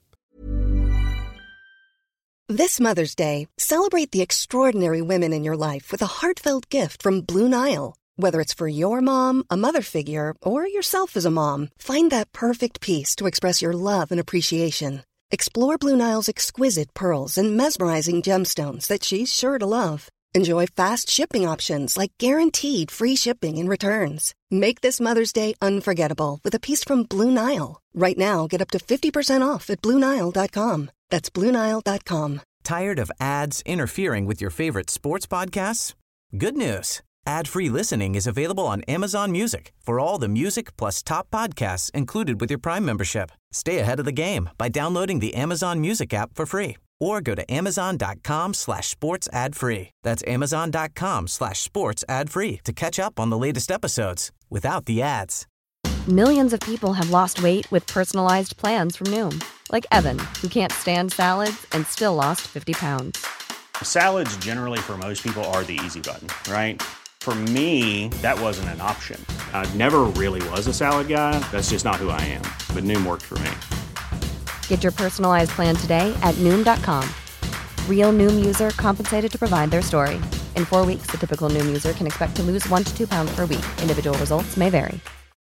This Mother's Day, celebrate the extraordinary women in your life with a heartfelt gift from Blue Nile. Whether it's for your mom, a mother figure, or yourself as a mom, find that perfect piece to express your love and appreciation. Explore Blue Nile's exquisite pearls and mesmerizing gemstones that she's sure to love. Enjoy fast shipping options like guaranteed free shipping and returns. Make this Mother's Day unforgettable with a piece from Blue Nile. Right now, get up to fifty percent off at blue nile dot com. That's blue nile dot com. Tired of ads interfering with your favorite sports podcasts? Good news. Ad-free listening is available on Amazon Music for all the music plus top podcasts included with your Prime membership. Stay ahead of the game by downloading the Amazon Music app for free or go to amazon.com slash sports ad free. That's amazon.com slash sports ad free to catch up on the latest episodes without the ads. Millions of people have lost weight with personalized plans from Noom. Like Evan, who can't stand salads and still lost fifty pounds. Salads generally for most people are the easy button, right? For me, that wasn't an option. I never really was a salad guy. That's just not who I am. But Noom worked for me. Get your personalized plan today at noom dot com. Real Noom user compensated to provide their story. In four weeks, the typical Noom user can expect to lose one to two pounds per week. Individual results may vary.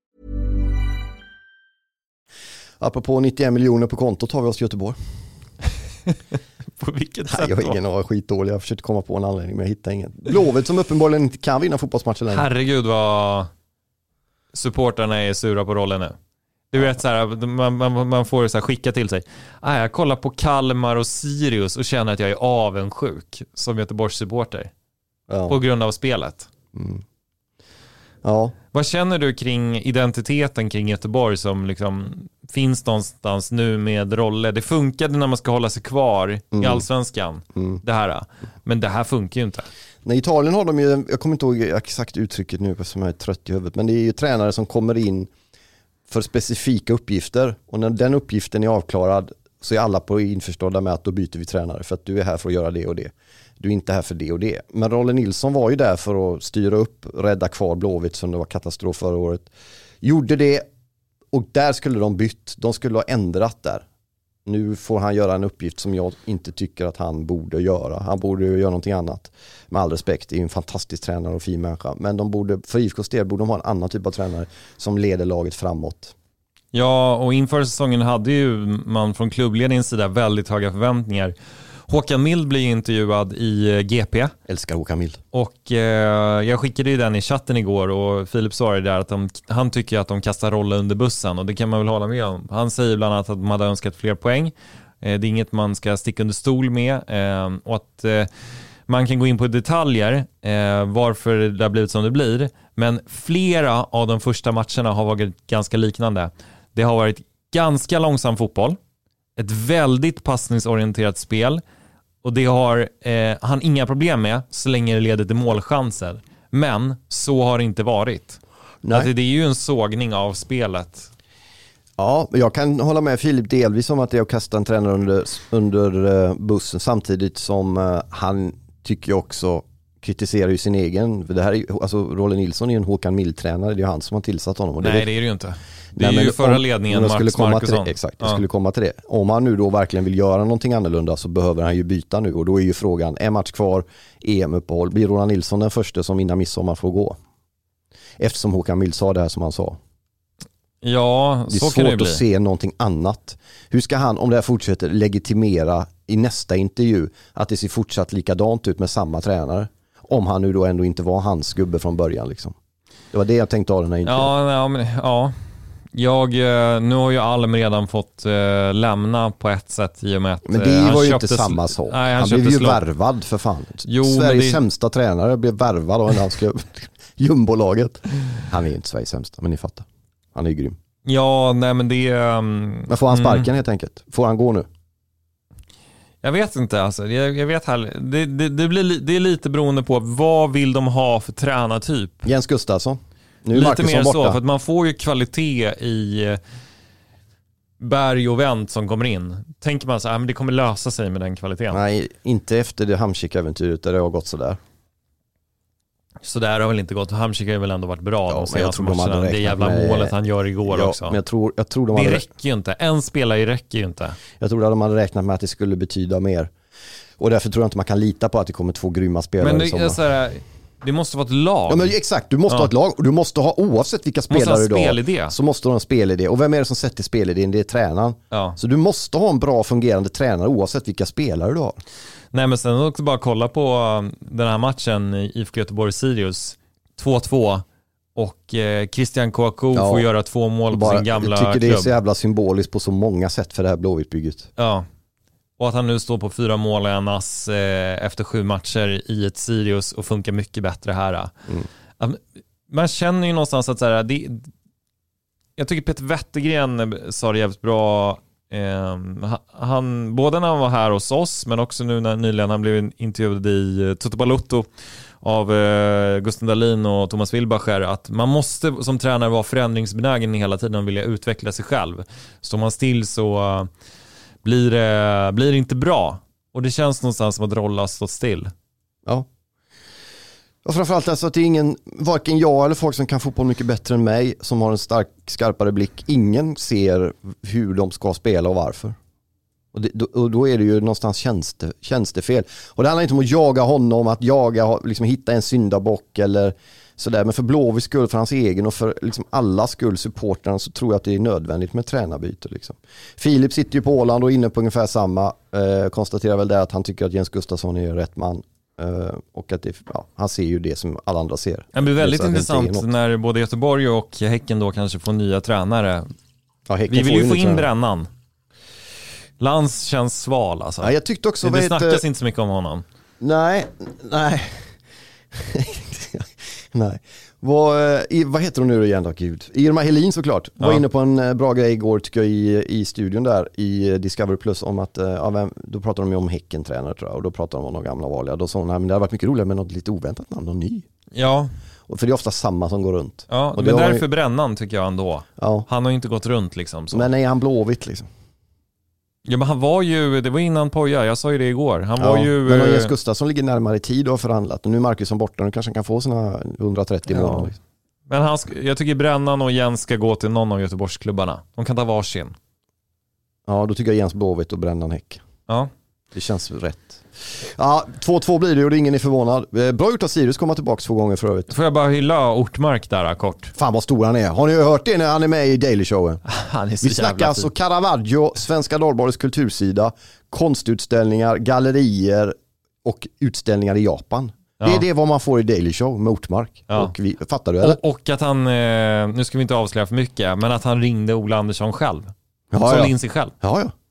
Apropå nittioen miljoner på kontot har vi oss i Göteborg. På vilket sätt? Nej, jag har ingen aning, skitdålig. Jag försökte komma på en anledning men jag hittar ingen. Blåvitt som uppenbarligen inte kan vinna fotbollsmatcher längre. Herregud vad supportarna är sura på rollen nu. Du vet så här, man, man, man får så här skicka till sig. Ah, jag kollar på Kalmar och Sirius och känner att jag är avundsjuk som Göteborgs supporter. Ja. På grund av spelet. Mm. Ja. Vad känner du kring identiteten kring Göteborg som liksom finns någonstans nu med roller? Det funkade när man ska hålla sig kvar mm. i Allsvenskan. Mm. Det här. Men det här funkar ju inte. Nej, i Italien har de ju, jag kommer inte ihåg exakt uttrycket nu som jag är trött i huvudet, men det är ju tränare som kommer in för specifika uppgifter och när den uppgiften är avklarad så är alla på införstådda med att då byter vi tränare för att du är här för att göra det och det. Du är inte här för det och det. Men Rolle Nilsson var ju där för att styra upp, rädda kvar Blåvitt som det var katastrof förra året. Gjorde det och där skulle de bytt. De skulle ha ändrat där. Nu får han göra en uppgift som jag inte tycker att han borde göra. Han borde göra någonting annat. Med all respekt, det är en fantastisk tränare och fin människa. Men de borde, för I F K:s del borde de ha en annan typ av tränare som leder laget framåt. Ja, och inför säsongen hade ju man från klubbledningens sida väldigt höga förväntningar. Håkan Mild blir intervjuad i G P. Älskar Håkan Mild. Och eh, jag skickade ju den i chatten igår och Filip sa där att de, han tycker att de kastar rollen under bussen och det kan man väl hålla med om. Han säger bland annat att de hade önskat fler poäng. Eh, det är inget man ska sticka under stol med. Eh, och att eh, man kan gå in på detaljer eh, varför det har blivit som det blir. Men flera av de första matcherna har varit ganska liknande. Det har varit ganska långsam fotboll. Ett väldigt passningsorienterat spel. Och det har eh, han inga problem med så länge det leder till målchanser. Men så har det inte varit. Alltså, det är ju en sågning av spelet. Ja, jag kan hålla med Filip delvis om att det är att kasta en tränare under, under bussen, samtidigt som han tycker jag också kritiserar ju sin egen. För det här är, alltså, Rolle Nilsson är ju en Håkan Mild-tränare, det är ju han som har tillsatt honom. Och det Nej, är, det är det ju inte. Det är nej, ju förra ledningen, Marcus Markusson. Exakt, jag ja. skulle komma till det. Om han nu då verkligen vill göra någonting annorlunda så behöver han ju byta nu. Och då är ju frågan, en match kvar, E M-uppehåll. Blir Roland Nilsson den första som innan midsommar får gå? Eftersom Håkan Mild sa det här som han sa. Ja, så kan det bli. Det är svårt att se någonting annat. Hur ska han, om det här fortsätter, legitimera i nästa intervju att det ser fortsatt likadant ut med samma tränare? Om han nu då ändå inte var hans gubbe från början liksom. Det var det jag tänkte av den här intervjun. Ja, ja, men, ja. Jag, nu har ju Alm redan fått uh, lämna på ett sätt i och med att men det uh, var ju inte samma sak. Nej, han han blev ju slå... värvad för fan. Jo, Sveriges det... sämsta tränare blev värvad av en dansk jumbolaget. Han är ju inte Sveriges sämsta, men ni fattar. Han är ju grym. Ja, nej men det... Um, men får han sparken mm. helt enkelt? Får han gå nu? Jag vet inte alltså. Jag, jag vet här, det, det, det, blir, det är lite beroende på vad vill de ha för tränartyp. Jens Gustafsson. Nu är lite Marcusson mer borta. så, för att man får ju kvalitet i Berg och Wendt som kommer in. Tänker man så här, men det kommer lösa sig med den kvaliteten. Nej, inte efter det Hamsik-äventyret där det har gått sådär. Så där har väl inte gått. Hamsik har väl ändå varit bra. Ja, de senaste de matcherna. Det jävla med... målet han gör igår ja, också. Men jag tror, jag tror de det hade... räcker ju inte. En spelare räcker ju inte. Jag tror att de hade räknat med att det skulle betyda mer. Och därför tror jag inte man kan lita på att det kommer två grymma spelare. Men det, är så här, det måste vara ett lag. Ja, men exakt, du måste ja. ha ett lag. Och du måste ha, oavsett vilka spelare du har, så måste du ha en spelidé. Och vem är det som sätter spelidén? Det är tränaren. Ja. Så du måste ha en bra fungerande tränare oavsett vilka spelare du har. Nej, men sen också bara kolla på den här matchen i I F K Göteborg-Sirius. två två och eh, Christian Kouakou ja. får göra två mål bara, på sin gamla klubb. Jag tycker det är så jävla symboliskt på så många sätt för det här Blåvitt-bygget. Ja, och att han nu står på fyra mål och en ass eh, efter sju matcher i ett Sirius och funkar mycket bättre här. Mm. Um, man känner ju någonstans att så här, det, jag tycker Peter Wettergren sa det jävligt bra. Eh, han, både när han var här hos oss men också nu när nyligen han blev intervjuad i Toto Balotto av eh, Gusten Dahlin och Thomas Wilbacher, att man måste som tränare vara förändringsbenägen hela tiden och vilja utveckla sig själv. Står man still så uh, blir, det, blir det inte bra. Och det känns någonstans som att Rolla stått still. Ja. Och framförallt alltså att det är ingen, varken jag eller folk som kan fotboll mycket bättre än mig, som har en stark, skarpare blick. Ingen ser hur de ska spela och varför. Och, det, och då är det ju någonstans tjänste, tjänstefel. Och det handlar inte om att jaga honom, att jaga, liksom hitta en syndabock eller sådär. Men för Blåvitts skull, för hans egen och för liksom alla skull, supportrarna, så tror jag att det är nödvändigt med tränarbyte. Liksom. Filip sitter ju på Åland och är inne på ungefär samma. Eh, konstaterar väl det att han tycker att Jens Gustafsson är rätt man. Uh, och att det, ja, han ser ju det som alla andra ser. Det blir väldigt det intressant när både Göteborg och Häcken då kanske får nya tränare. Ja, vi vill ju få in Brännan. Lans känns sval alltså. Ja, jag tyckte också, det det vet, snackas inte så mycket om honom. Nej, nej. nej. Vad, i, vad heter hon nu igen då, gud? Irma Helin såklart. Ja. Var inne på en bra grej igår tycker jag i, i studion där i Discovery Plus om att, ja, vem, då pratar de ju om Häcken-tränare tror jag, och då pratar de om de gamla vanliga. Då sa hon, nej, men det hade varit mycket roligare med något lite oväntat namn, någon ny. Ja. Och för det är ofta samma som går runt. Ja, och men därför ju... Brännan tycker jag ändå. Ja. Han har ju inte gått runt liksom. Så. Men nej, han Blåvitt liksom. Ja, men han var ju, det var innan Poja, jag sa ju det igår. Han ja, var ju... Men Jens Gustafsson ligger närmare i tid och har förhandlat. Och nu är Marcusson borta, nu kanske han kan få sina hundratrettio ja. månader. Liksom. Men han, jag tycker Brännan och Jens ska gå till någon av Göteborgsklubbarna. De kan ta varsin. Ja, då tycker jag Jens Blåvitt och Brännan Häck. Ja. Det känns rätt. Ja, två två blir det och ingen är förvånad. Bra gjort av Sirius, komma tillbaka två gånger för övrigt. Får jag bara hylla Ortmark där kort? Fan vad stor han är. Har ni hört det när han är med i Daily Showen? Han är så Vi snackar alltså Caravaggio, Svenska Dagbladets kultursida, konstutställningar, gallerier och utställningar i Japan. Ja. Det är det vad man får i Daily Show med Ortmark. Ja. Och vi, fattar du eller? Och, och att han, nu ska vi inte avslöja för mycket, men att han ringde Ola Andersson själv. Ja, Som ja. in sig själv. Ja, ja.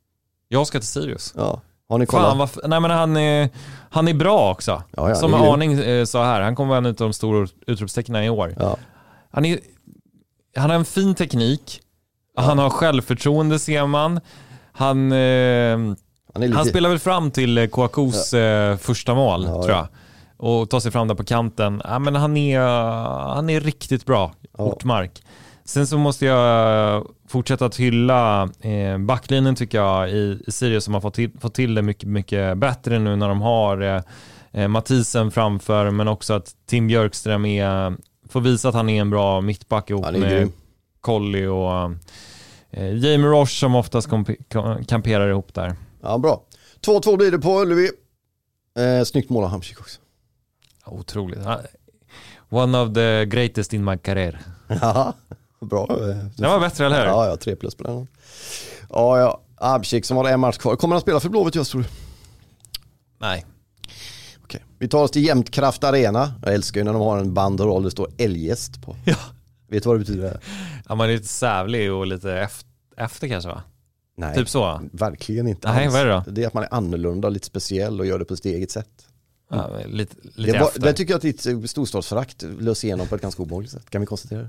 Jag ska till Sirius. Ja. Har ni kollat? Fan, vad, nej men han är, han är bra också. Ja, ja, som Arning eh, sa här, han kommer vara en av de stora utropstecknen i år. Ja. Han, är, han har en fin teknik. Ja. Han har självförtroende, ser man. Han, eh, han, lite... han spelar väl fram till Kouakous ja. eh, första mål, ja, tror jag. Och tar sig fram där på kanten. Ja, men han är, han är riktigt bra. Ja. Ortmark. Sen så måste jag fortsätta att hylla eh, backlinjen, tycker jag, i, i Sirius, som har fått till, fått till det mycket, mycket bättre nu när de har eh, Mathisen framför, men också att Tim Björkström är, får visa att han är en bra mittback ihop med grym. Colli och eh, Jamie Roche som oftast komp- kamperar ihop där. Ja, bra. två två blir det på Ullevi. Eh, snyggt mål av Hamsik också. Otroligt. One of the greatest in my career. Ja, bra. Det var bättre, eller hur? Ja, ja, tre plus på den. Ja, ja. Absik som har en match kvar. Kommer han spela för Blåvitt just, tror du? Nej. Okej. Vi tar oss till Jämtkraft Arena. Jag älskar ju när de har en banderoll det står eljest på. Ja. Vet du vad det betyder? Ja, man är lite sävlig och lite efter, efter kanske, va? Nej, typ så. Verkligen inte. Nej, vad är det då? Det är att man är annorlunda, lite speciell och gör det på sitt eget sätt. Ja, lite, lite det, var, efter. det tycker jag att ditt storstadsförakt löser igenom på ett ganska obehagligt sätt. Kan vi konstatera det?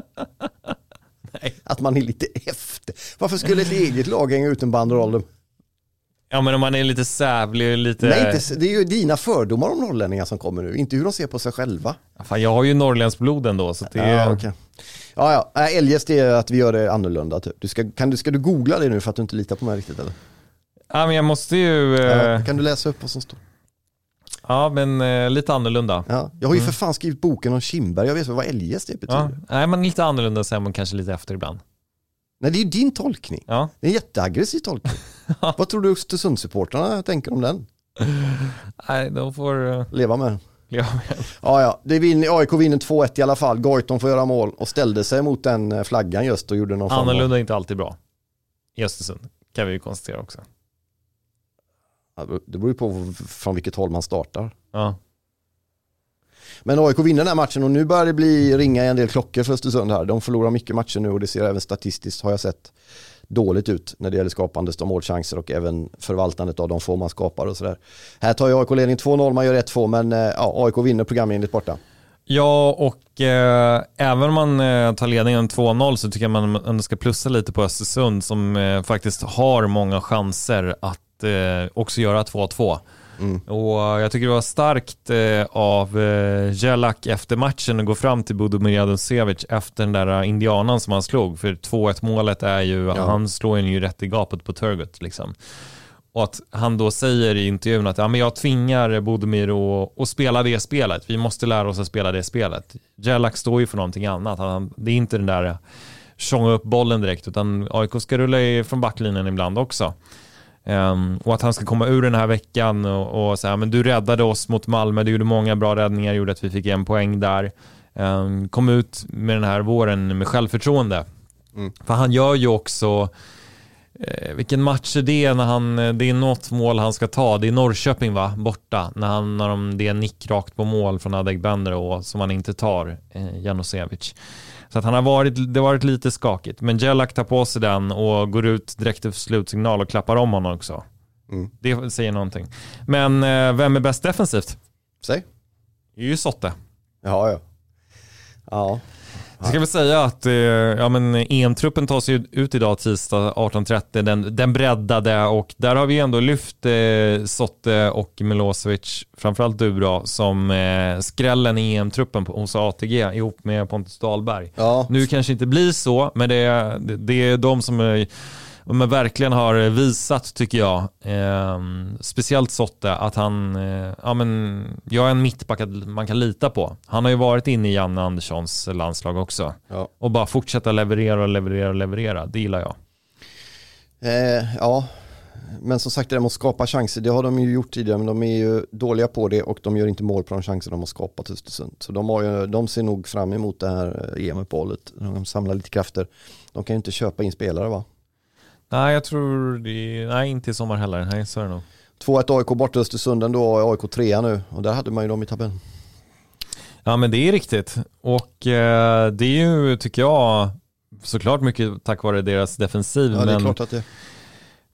Nej. Att man är lite efter. Varför skulle ett eget lag hänga ut en banderoll? Ja, men om man är lite sävlig och lite... Nej, inte, det är ju dina fördomar om norrlänningar som kommer nu. Inte hur de ser på sig själva. Ja, fan, jag har ju norrländsk ändå, så det är... Ja, okay. Ja, ja. Eljest är att vi gör det annorlunda. Typ. Du ska, kan du, ska du googla det nu för att du inte litar på mig riktigt, eller? Ja, men jag måste ju... Ja, kan du läsa upp vad som står? Ja, men eh, lite annorlunda. Ja, jag har ju för fan skrivit boken om Kimberg. Jag vet vad eljest det betyder. Ja. Nej, men lite annorlunda säger man kanske lite efter ibland. Nej, det är ju din tolkning. Ja. Det är en jätteaggressiv tolkning. Vad tror du Östersundssupportrarna tänker om den? Nej, de får... Uh... Leva med den. Leva med den. Ja, ja. Det vinner, A I K vinner två ett i alla fall. Goitom får göra mål och ställde sig mot den flaggan just och gjorde någon form av... Annorlunda är inte alltid bra. I Östersund kan vi ju konstatera också. Det beror ju på från vilket håll man startar. Ja. Men A I K vinner den här matchen och nu börjar det bli ringa en del klockor för Östersund här. De förlorar mycket matcher nu och det ser även statistiskt, har jag sett, dåligt ut när det gäller skapandet av målchanser och även förvaltandet av de få man skapar och sådär. Här tar A I K-ledning två noll, man gör ett två, men ja, A I K vinner programmet borta. Ja, och eh, även om man eh, tar ledningen två noll så tycker jag man ändå ska plussa lite på Östersund som eh, faktiskt har många chanser att eh, också göra två två. Mm. Och jag tycker det var starkt eh, av eh, Jelak efter matchen att gå fram till Budimir Radosevic efter den där indianan som han slog. För två ett målet är ju, ja. Han slår ju rätt i gapet på Turgut liksom. Och att han då säger i intervjun att ja, men jag tvingar Budimir att, att spela det spelet. Vi måste lära oss att spela det spelet. Jelak står ju för någonting annat. Han, det är inte den där sjunga upp bollen direkt, utan A I K ska rulla från backlinjen ibland också. Um, och att han ska komma ur den här veckan och, och säga, men du räddade oss mot Malmö, du gjorde många bra räddningar, gjorde att vi fick en poäng där. Um, kom ut med den här våren med självförtroende. Mm. För han gör ju också eh, vilken match är det när han, det är något mål han ska ta, det är Norrköping va, borta, när, han, när de, det är en nick rakt på mål från Adegbenro och som han inte tar, eh, Janosevic. Så att han har varit, det har varit lite skakigt. Men Jelak tar på sig den och går ut direkt efter slutsignal och klappar om honom också. Mm. Det säger någonting. Men eh, vem är bäst defensivt? Säg. Det är ju Sotte. Ja, ja. Ja. Jag ska väl säga att eh, ja, men E M-truppen tar sig ut idag tisdag arton trettio. Den, den breddade och där har vi ändå lyft eh, Sotte och Milosevic, framförallt du då, som eh, skrällen i E M-truppen på, hos A T G ihop med Pontus Dahlberg. Ja. Nu kanske inte blir så, men det, det, det är de som är, men verkligen har visat, tycker jag, eh, speciellt Sotte, att han eh, ja, men, jag är en mittback att man kan lita på. Han har ju varit inne i Janne Anderssons landslag också. Ja. Och bara fortsätta leverera och leverera och leverera, det gillar jag. Eh, ja, men som sagt, det måste skapa chanser. Det har de ju gjort tidigare, men de är ju dåliga på det och de gör inte mål på de chanser de har skapat Östersund. Så de, har ju, de ser nog fram emot det här E M-uppehållet. De samlar lite krafter. De kan ju inte köpa in spelare, va? Nej, jag tror det, nej, inte i sommar heller. Nej, så är det nog. två ett A I K borta Östersund, då A I K tre nu. Och där hade man ju dem i tabellen. Ja, men det är riktigt. Och eh, det är ju, tycker jag, såklart mycket tack vare deras defensiv. Ja, det är men klart att det...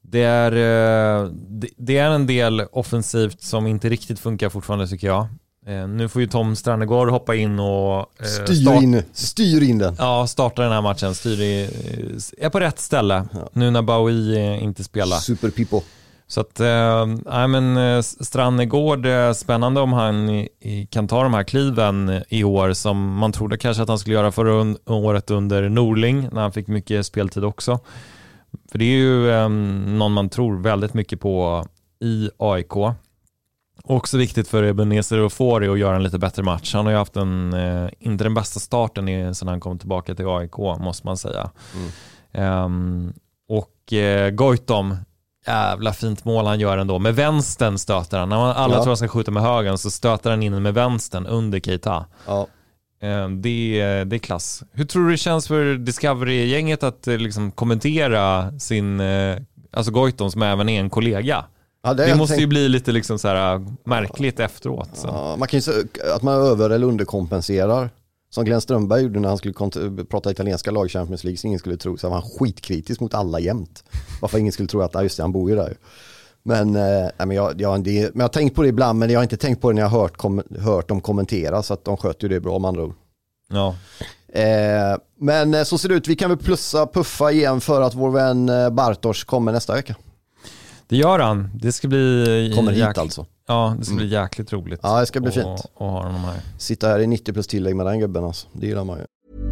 Det är, det är en del offensivt som inte riktigt funkar fortfarande tycker jag. Nu får ju Tom Strannegård hoppa in och styr, start... in, styr in den. Ja, starta den här matchen. Styr i, är på rätt ställe ja. Nu när Bowie inte spelar. Super Pippo. Så att, äh, men Strannegård, spännande om han i, kan ta de här kliven i år som man trodde kanske att han skulle göra förra året under Norling när han fick mycket speltid också. För det är ju eh, någon man tror väldigt mycket på i A I K. Också viktigt för Ebenezer och Fori att göra en lite bättre match. Han har ju haft en, eh, inte den bästa starten i, sedan han kom tillbaka till A I K, måste man säga. Mm. Um, och eh, Goitom, jävla fint mål han gör ändå. Med vänstern stöter han. När man, alla ja. tror han ska skjuta med högen så stöter han in med vänstern under Keita. Ja. Um, det, det är klass. Hur tror du det känns för Discovery-gänget att liksom kommentera sin, eh, alltså Goitom som även är en kollega? Ja, det det måste tänkt... ju bli lite liksom så här märkligt ja. efteråt. Så. Ja, man kan ju säga att man över- eller underkompenserar. Som Glenn Strömberg gjorde när han skulle kont- prata italienska lag Champions League så ingen skulle tro. Så var han skitkritisk mot alla jämt. Varför ingen skulle tro att just det, han bor ju där. Men, eh, men, jag, jag, det, men jag har tänkt på det ibland men jag har inte tänkt på det när jag har hört, kom, hört dem kommentera så att de sköter ju det bra om andra ord. Ja. Eh, men så ser det ut. Vi kan väl plussa puffa igen för att vår vän Bartosz kommer nästa vecka. Det gör han. Det ska bli kommer hit jäk... alltså. Ja, det ska bli jäkligt roligt. Ja, det ska bli och, fint. Och ha honom här. Sitta här i nittio plus tillägg med den gubben alltså. Det gillar man ju.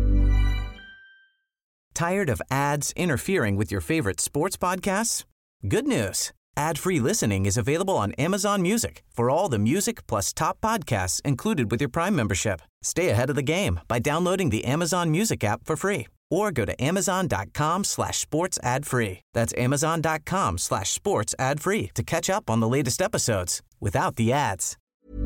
Tired of ads interfering with your favorite sports podcasts? Good news. Ad-free listening is available on Amazon Music for all the music plus top podcasts included with your Prime membership. Stay ahead of the game by downloading the Amazon Music app for free or go to amazon.com slash sports ad free. That's amazon.com slash sports ad free to catch up on the latest episodes without the ads.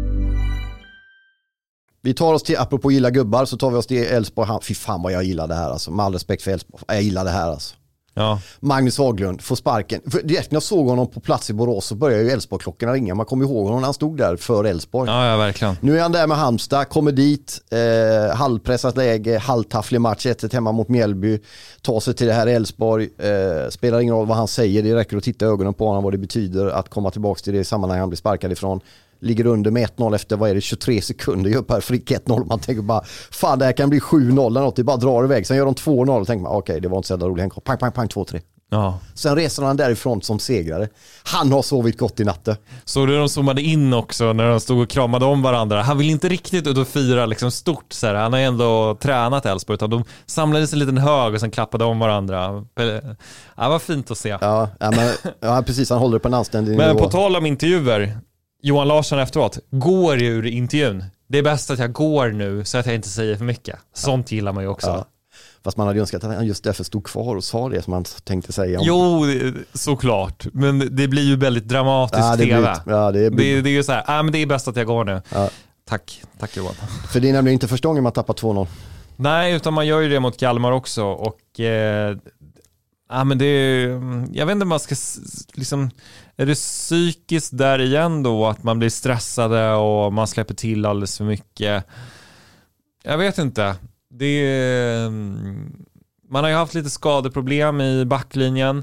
Vi tar oss till, apropå gilla gubbar, så tar vi oss till Elfsborg. Fy fan vad jag gillar det här alltså. Med all respekt för Elfsborg. Jag gillar det här alltså. Ja. Magnus Haglund får sparken. För direkt när jag såg honom på plats i Borås så började ju Elfsborg-klockorna ringa. Man kommer ihåg honom när han stod där för Elfsborg. Ja, ja, verkligen. Nu är han där med Halmstad, kommer dit, eh, halvpressat läge, halvtafflig match, ett hemma mot Mjällby, tar sig till det här Elfsborg, eh, spelar ingen roll vad han säger, det räcker att titta i ögonen på honom vad det betyder att komma tillbaka till det sammanhang han blir sparkad ifrån. Ligger under med ett noll efter, vad är det, tjugotre sekunder, gör Per Frick ett noll. Man tänker bara, fan det här kan bli sju noll eller något, det bara drar iväg. Sen gör de två noll och tänker man, okej okay, det var inte så jävla roligt. Pang, pang, pang, två tre. Ja. Sen reser han därifrån som segrare. Han har sovit gott i natten. Så du de zoomade in också när de stod och kramade om varandra. Han vill inte riktigt ut och fira liksom stort så här. Han har ändå tränat Elfsborg, utan de samlades en liten hög och sen klappade om varandra. Ja, vad fint att se. Ja, ja, men, ja precis, han håller på en anständig Men nivå. på tal om intervjuer, Johan Larsson efteråt går ur intervjun. Det är bäst att jag går nu så att jag inte säger för mycket. Sånt gillar man ju också. Ja. Fast man hade önskat att han just därför stod kvar och sa det som man tänkte säga. Jo, såklart. Men det blir ju väldigt dramatiskt ja, det tv. Blir, ja, det, blir... det, det är ju så här, ah, men det är bäst att jag går nu. Ja. Tack, tack Johan. För det är nämligen inte första gången man tappar två noll. Nej, utan man gör ju det mot Kalmar också. Och eh, ah, men det, jag vet inte om man ska liksom, är det psykiskt där igen då att man blir stressade och man släpper till alldeles för mycket? Jag vet inte. Det, man har ju haft lite skadeproblem i backlinjen.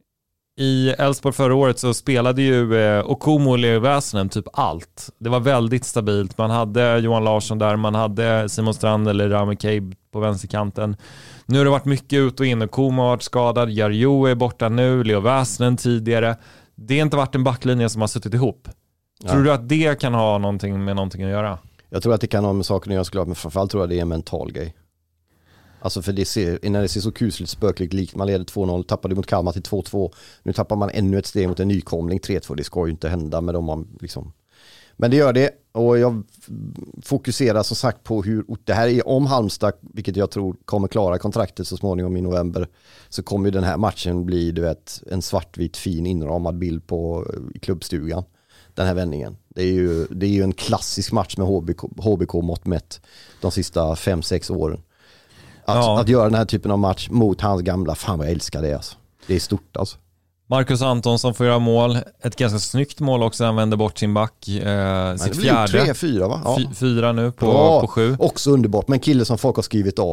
I Elfsborg förra året så spelade ju eh, Okumo och Leo Väsenen typ allt. Det var väldigt stabilt. Man hade Johan Larsson där, man hade Simon Strand eller Rami Cabe på vänsterkanten. Nu har det varit mycket ut och in. Okumo har varit skadad, Jarjo är borta nu, Leo Väsenen tidigare. Det har inte varit en backlinje som har suttit ihop. Ja. Tror du att det kan ha någonting med någonting att göra? Jag tror att det kan ha med saker att göra såklart, men framförallt tror jag det är en mental grej. Alltså för det ser, när det ser så kusligt spökligt likt, man leder två noll, tappade mot Kalmar till två två. Nu tappar man ännu ett steg mot en nykomling, tre två. Det ska ju inte hända med dem man liksom. Men det gör det, och jag fokuserar som sagt på hur, det här är om Halmstad, vilket jag tror kommer klara kontraktet så småningom i november, så kommer ju den här matchen bli, du vet, en svartvit fin inramad bild på i klubbstugan. Den här vändningen. Det är ju, det är ju en klassisk match med H B K, H B K mått mätt de sista fem sex åren. Att, ja. att göra den här typen av match mot hans gamla, fan vad jag älskar det alltså. Det är stort alltså. Marcus Antonsson får göra mål. Ett ganska snyggt mål också. Han vänder bort sin back. Eh, sitt fjärde. tre fyra va? Ja. F- fyra nu på, ja, på sju. Också underbart. Men kille som folk har skrivit av.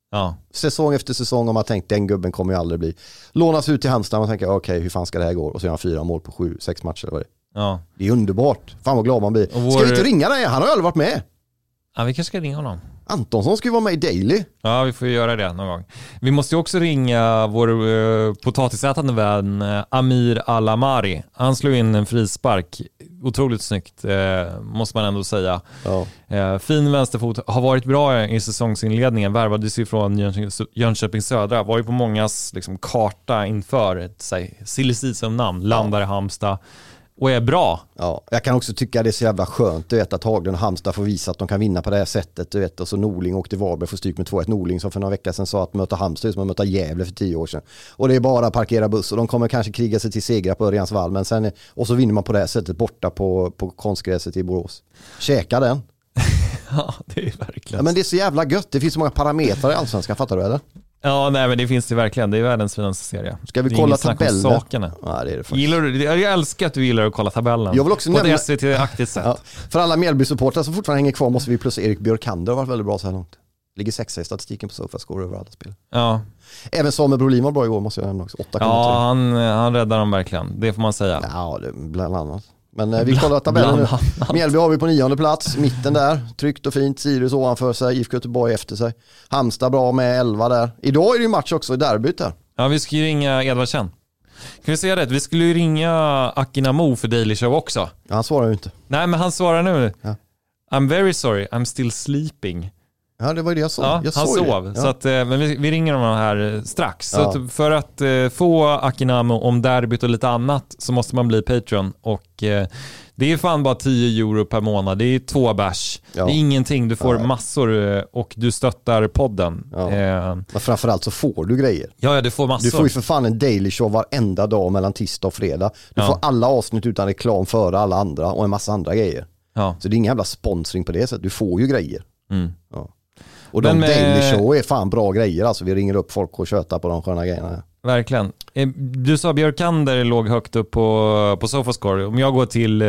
Ja. Säsong efter säsong, om man tänkt den gubben kommer ju aldrig bli. Lånas ut till Halmstad och man tänker okej, okay, hur fan ska det här gå? Och så gör han fyra mål på sju, sex matcher eller vad det är. Ja. Det är underbart. Fan vad glad man blir. Vår... Ska vi inte ringa dig? Han har ju aldrig varit med. Ja, vi kanske ska ringa honom. Antonsson ska ju vara med i Daily. Ja, vi får ju göra det någon gång. Vi måste ju också ringa vår uh, potatisätande vän uh, Amir Al-Amari. Han slog in en frispark. Otroligt snyggt, uh, måste man ändå säga. Ja. Uh, fin vänsterfot. Har varit bra i säsongsinledningen. Värvades ju från Jönköping, Jönköping Södra. Var ju på mångas liksom, karta inför ett silly season-namn. Landar i Halmstad. Och är bra. Ja, jag kan också tycka det är så jävla skönt, du vet, att Haglund och Halmstad får visa att de kan vinna på det här sättet, du vet, och så Norling åkte till Varberg för stryk med två ett. Norling som för några veckor sedan sa att möta Halmstad som att möta Gävle för tio år sedan. Och det är bara att parkera buss och de kommer kanske kriga sig till segrar på Örjansvall, men sen, och så vinner man på det här sättet borta på, på konstgräset i Borås. Käka den. Ja, det är verkligen. Ja, men det är så jävla gött, det finns så många parametrar i Allsvenskan, fattar du eller? Ja, nej, men det finns det verkligen. Det är världens finaste serie. Ska vi kolla tabellen? Ja, det är det faktiskt. Gillar du, jag älskar att du gillar att kolla tabellen. Jag vill också på nämna... ett S V T-aktigt sätt. Ja. För alla Mjällby-supportrar som fortfarande hänger kvar måste vi plussa Erik Björkander har varit väldigt bra så här långt. Ligger sexa i statistiken på Sofascore över alla spel. Ja. Även Samuel Brolin var bra igår, måste jag nämna också. åtta komma tre. Ja, han, han räddar dem verkligen. Det får man säga. Ja, det, bland annat. Men eh, vi kollar tabellen nu. Mjällby har vi på nionde plats, mitten där. Tryggt och fint, Sirius ovanför sig, I F K Göteborg efter sig. Halmstad bra med elva där. Idag är det ju match också i derbyt där. Ja, vi ska ju ringa Edvardsen. Kan vi säga det? Vi skulle ju ringa Akinamo för Daily Show också. Ja, han svarar ju inte. Nej, men han svarar nu. Ja. I'm very sorry, I'm still sleeping. Ja, det var ju det jag sa. Ja, jag han sov. Ja. Så att, men vi, vi ringer honom här strax. Ja. Så att för att eh, få Akinamo om derbyt och lite annat så måste man bli Patreon. Och eh, det är fan bara tio euro per månad. Det är två bärs. Ja. Det är ingenting. Du får ja. massor och du stöttar podden. Ja. Eh. Men framförallt så får du grejer. Ja, ja, du får massor. Du får ju för fan en Daily Show varenda dag mellan tisdag och fredag. Du ja. får alla avsnitt utan reklam före alla andra och en massa andra grejer. Ja. Så det är ingen jävla sponsring på det sättet. Du får ju grejer. Mm. Ja. Och de med... Daily Show är fan bra grejer. Alltså vi ringer upp folk och köta på de sköna grejerna. Verkligen. Du sa Björkander låg högt upp på, på Sofascore. Om jag går till,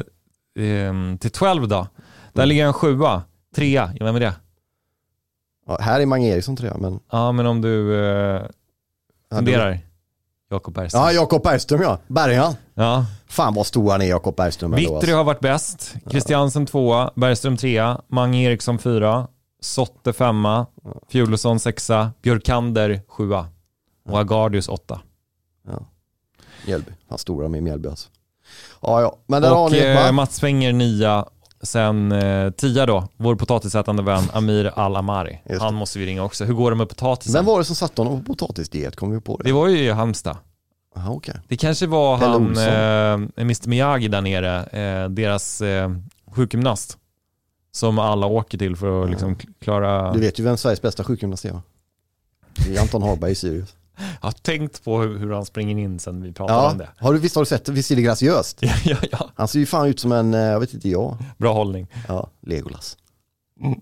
eh, till tolv då. Där mm. ligger en sjua. Trea. Vem är det? Ja, här är Mange Eriksson trea. Men... Ja, men om du eh, funderar. Ja, du... Jakob Bergström. Ja, Jakob Bergström, ja. Bergan. Ja. Fan vad stor han är, Jakob Bergström. Vittry alltså. Har varit bäst. Christiansen tvåa. Bergström trea. Mange Eriksson fyra. Sotte femma, Fjolosson sexa, Björkander sjua och Agardius åtta. Ja. Mjällby, han stora med Mjällby alltså. Ja, ja. Men där och har ni, eh, Mats Fenger nia, sen eh, tia då, vår potatisätande vän Amir Al-Amari. Han måste vi ringa också. Hur går det med potatisen? Vem var det som satt honom på potatisdiet? Kommer vi på det? Det var ju Halmstad. Aha, okay. Det kanske var Pelle han, eh, mister Miyagi där nere, eh, deras eh, sjukgymnast. Som alla åker till för att liksom klara... Du vet ju vem Sveriges bästa sjukgymnast är, va? Det är Anton Harberg i Sirius. Jag har tänkt på hur, hur han springer in sen vi pratade ja. om det. Har du, visst har du sett det? Visst är det graciöst? Ja, ja, ja. Han ser ju fan ut som en, jag vet inte jag. Bra hållning. Ja, Legolas. Mm.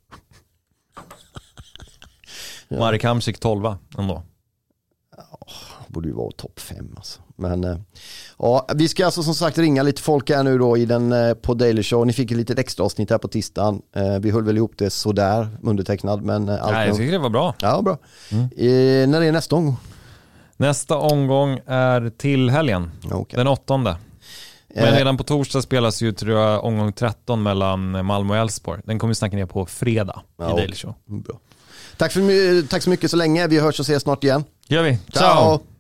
ja. Marek Hamsik tolva ändå. Ja, borde ju vara topp fem alltså. Men ja, vi ska alltså som sagt ringa lite folk här nu då i den, på Daily Show. Ni fick ett litet extra avsnitt här på tisdagen. Vi höll väl ihop det sådär undertecknad. Men allt Nej, jag tycker det var bra. Ja, bra. Mm. E, när är nästa omgång? Nästa omgång är till helgen. Okay. Den åttonde. Men eh. redan på torsdag spelas ju tror jag omgång tretton mellan Malmö och Elfsborg. Den kommer vi snacka ner på fredag ja, i Daily Show. Bra. Tack, för, tack så mycket så länge. Vi hörs och ses snart igen. Gör vi. Ciao. Ciao.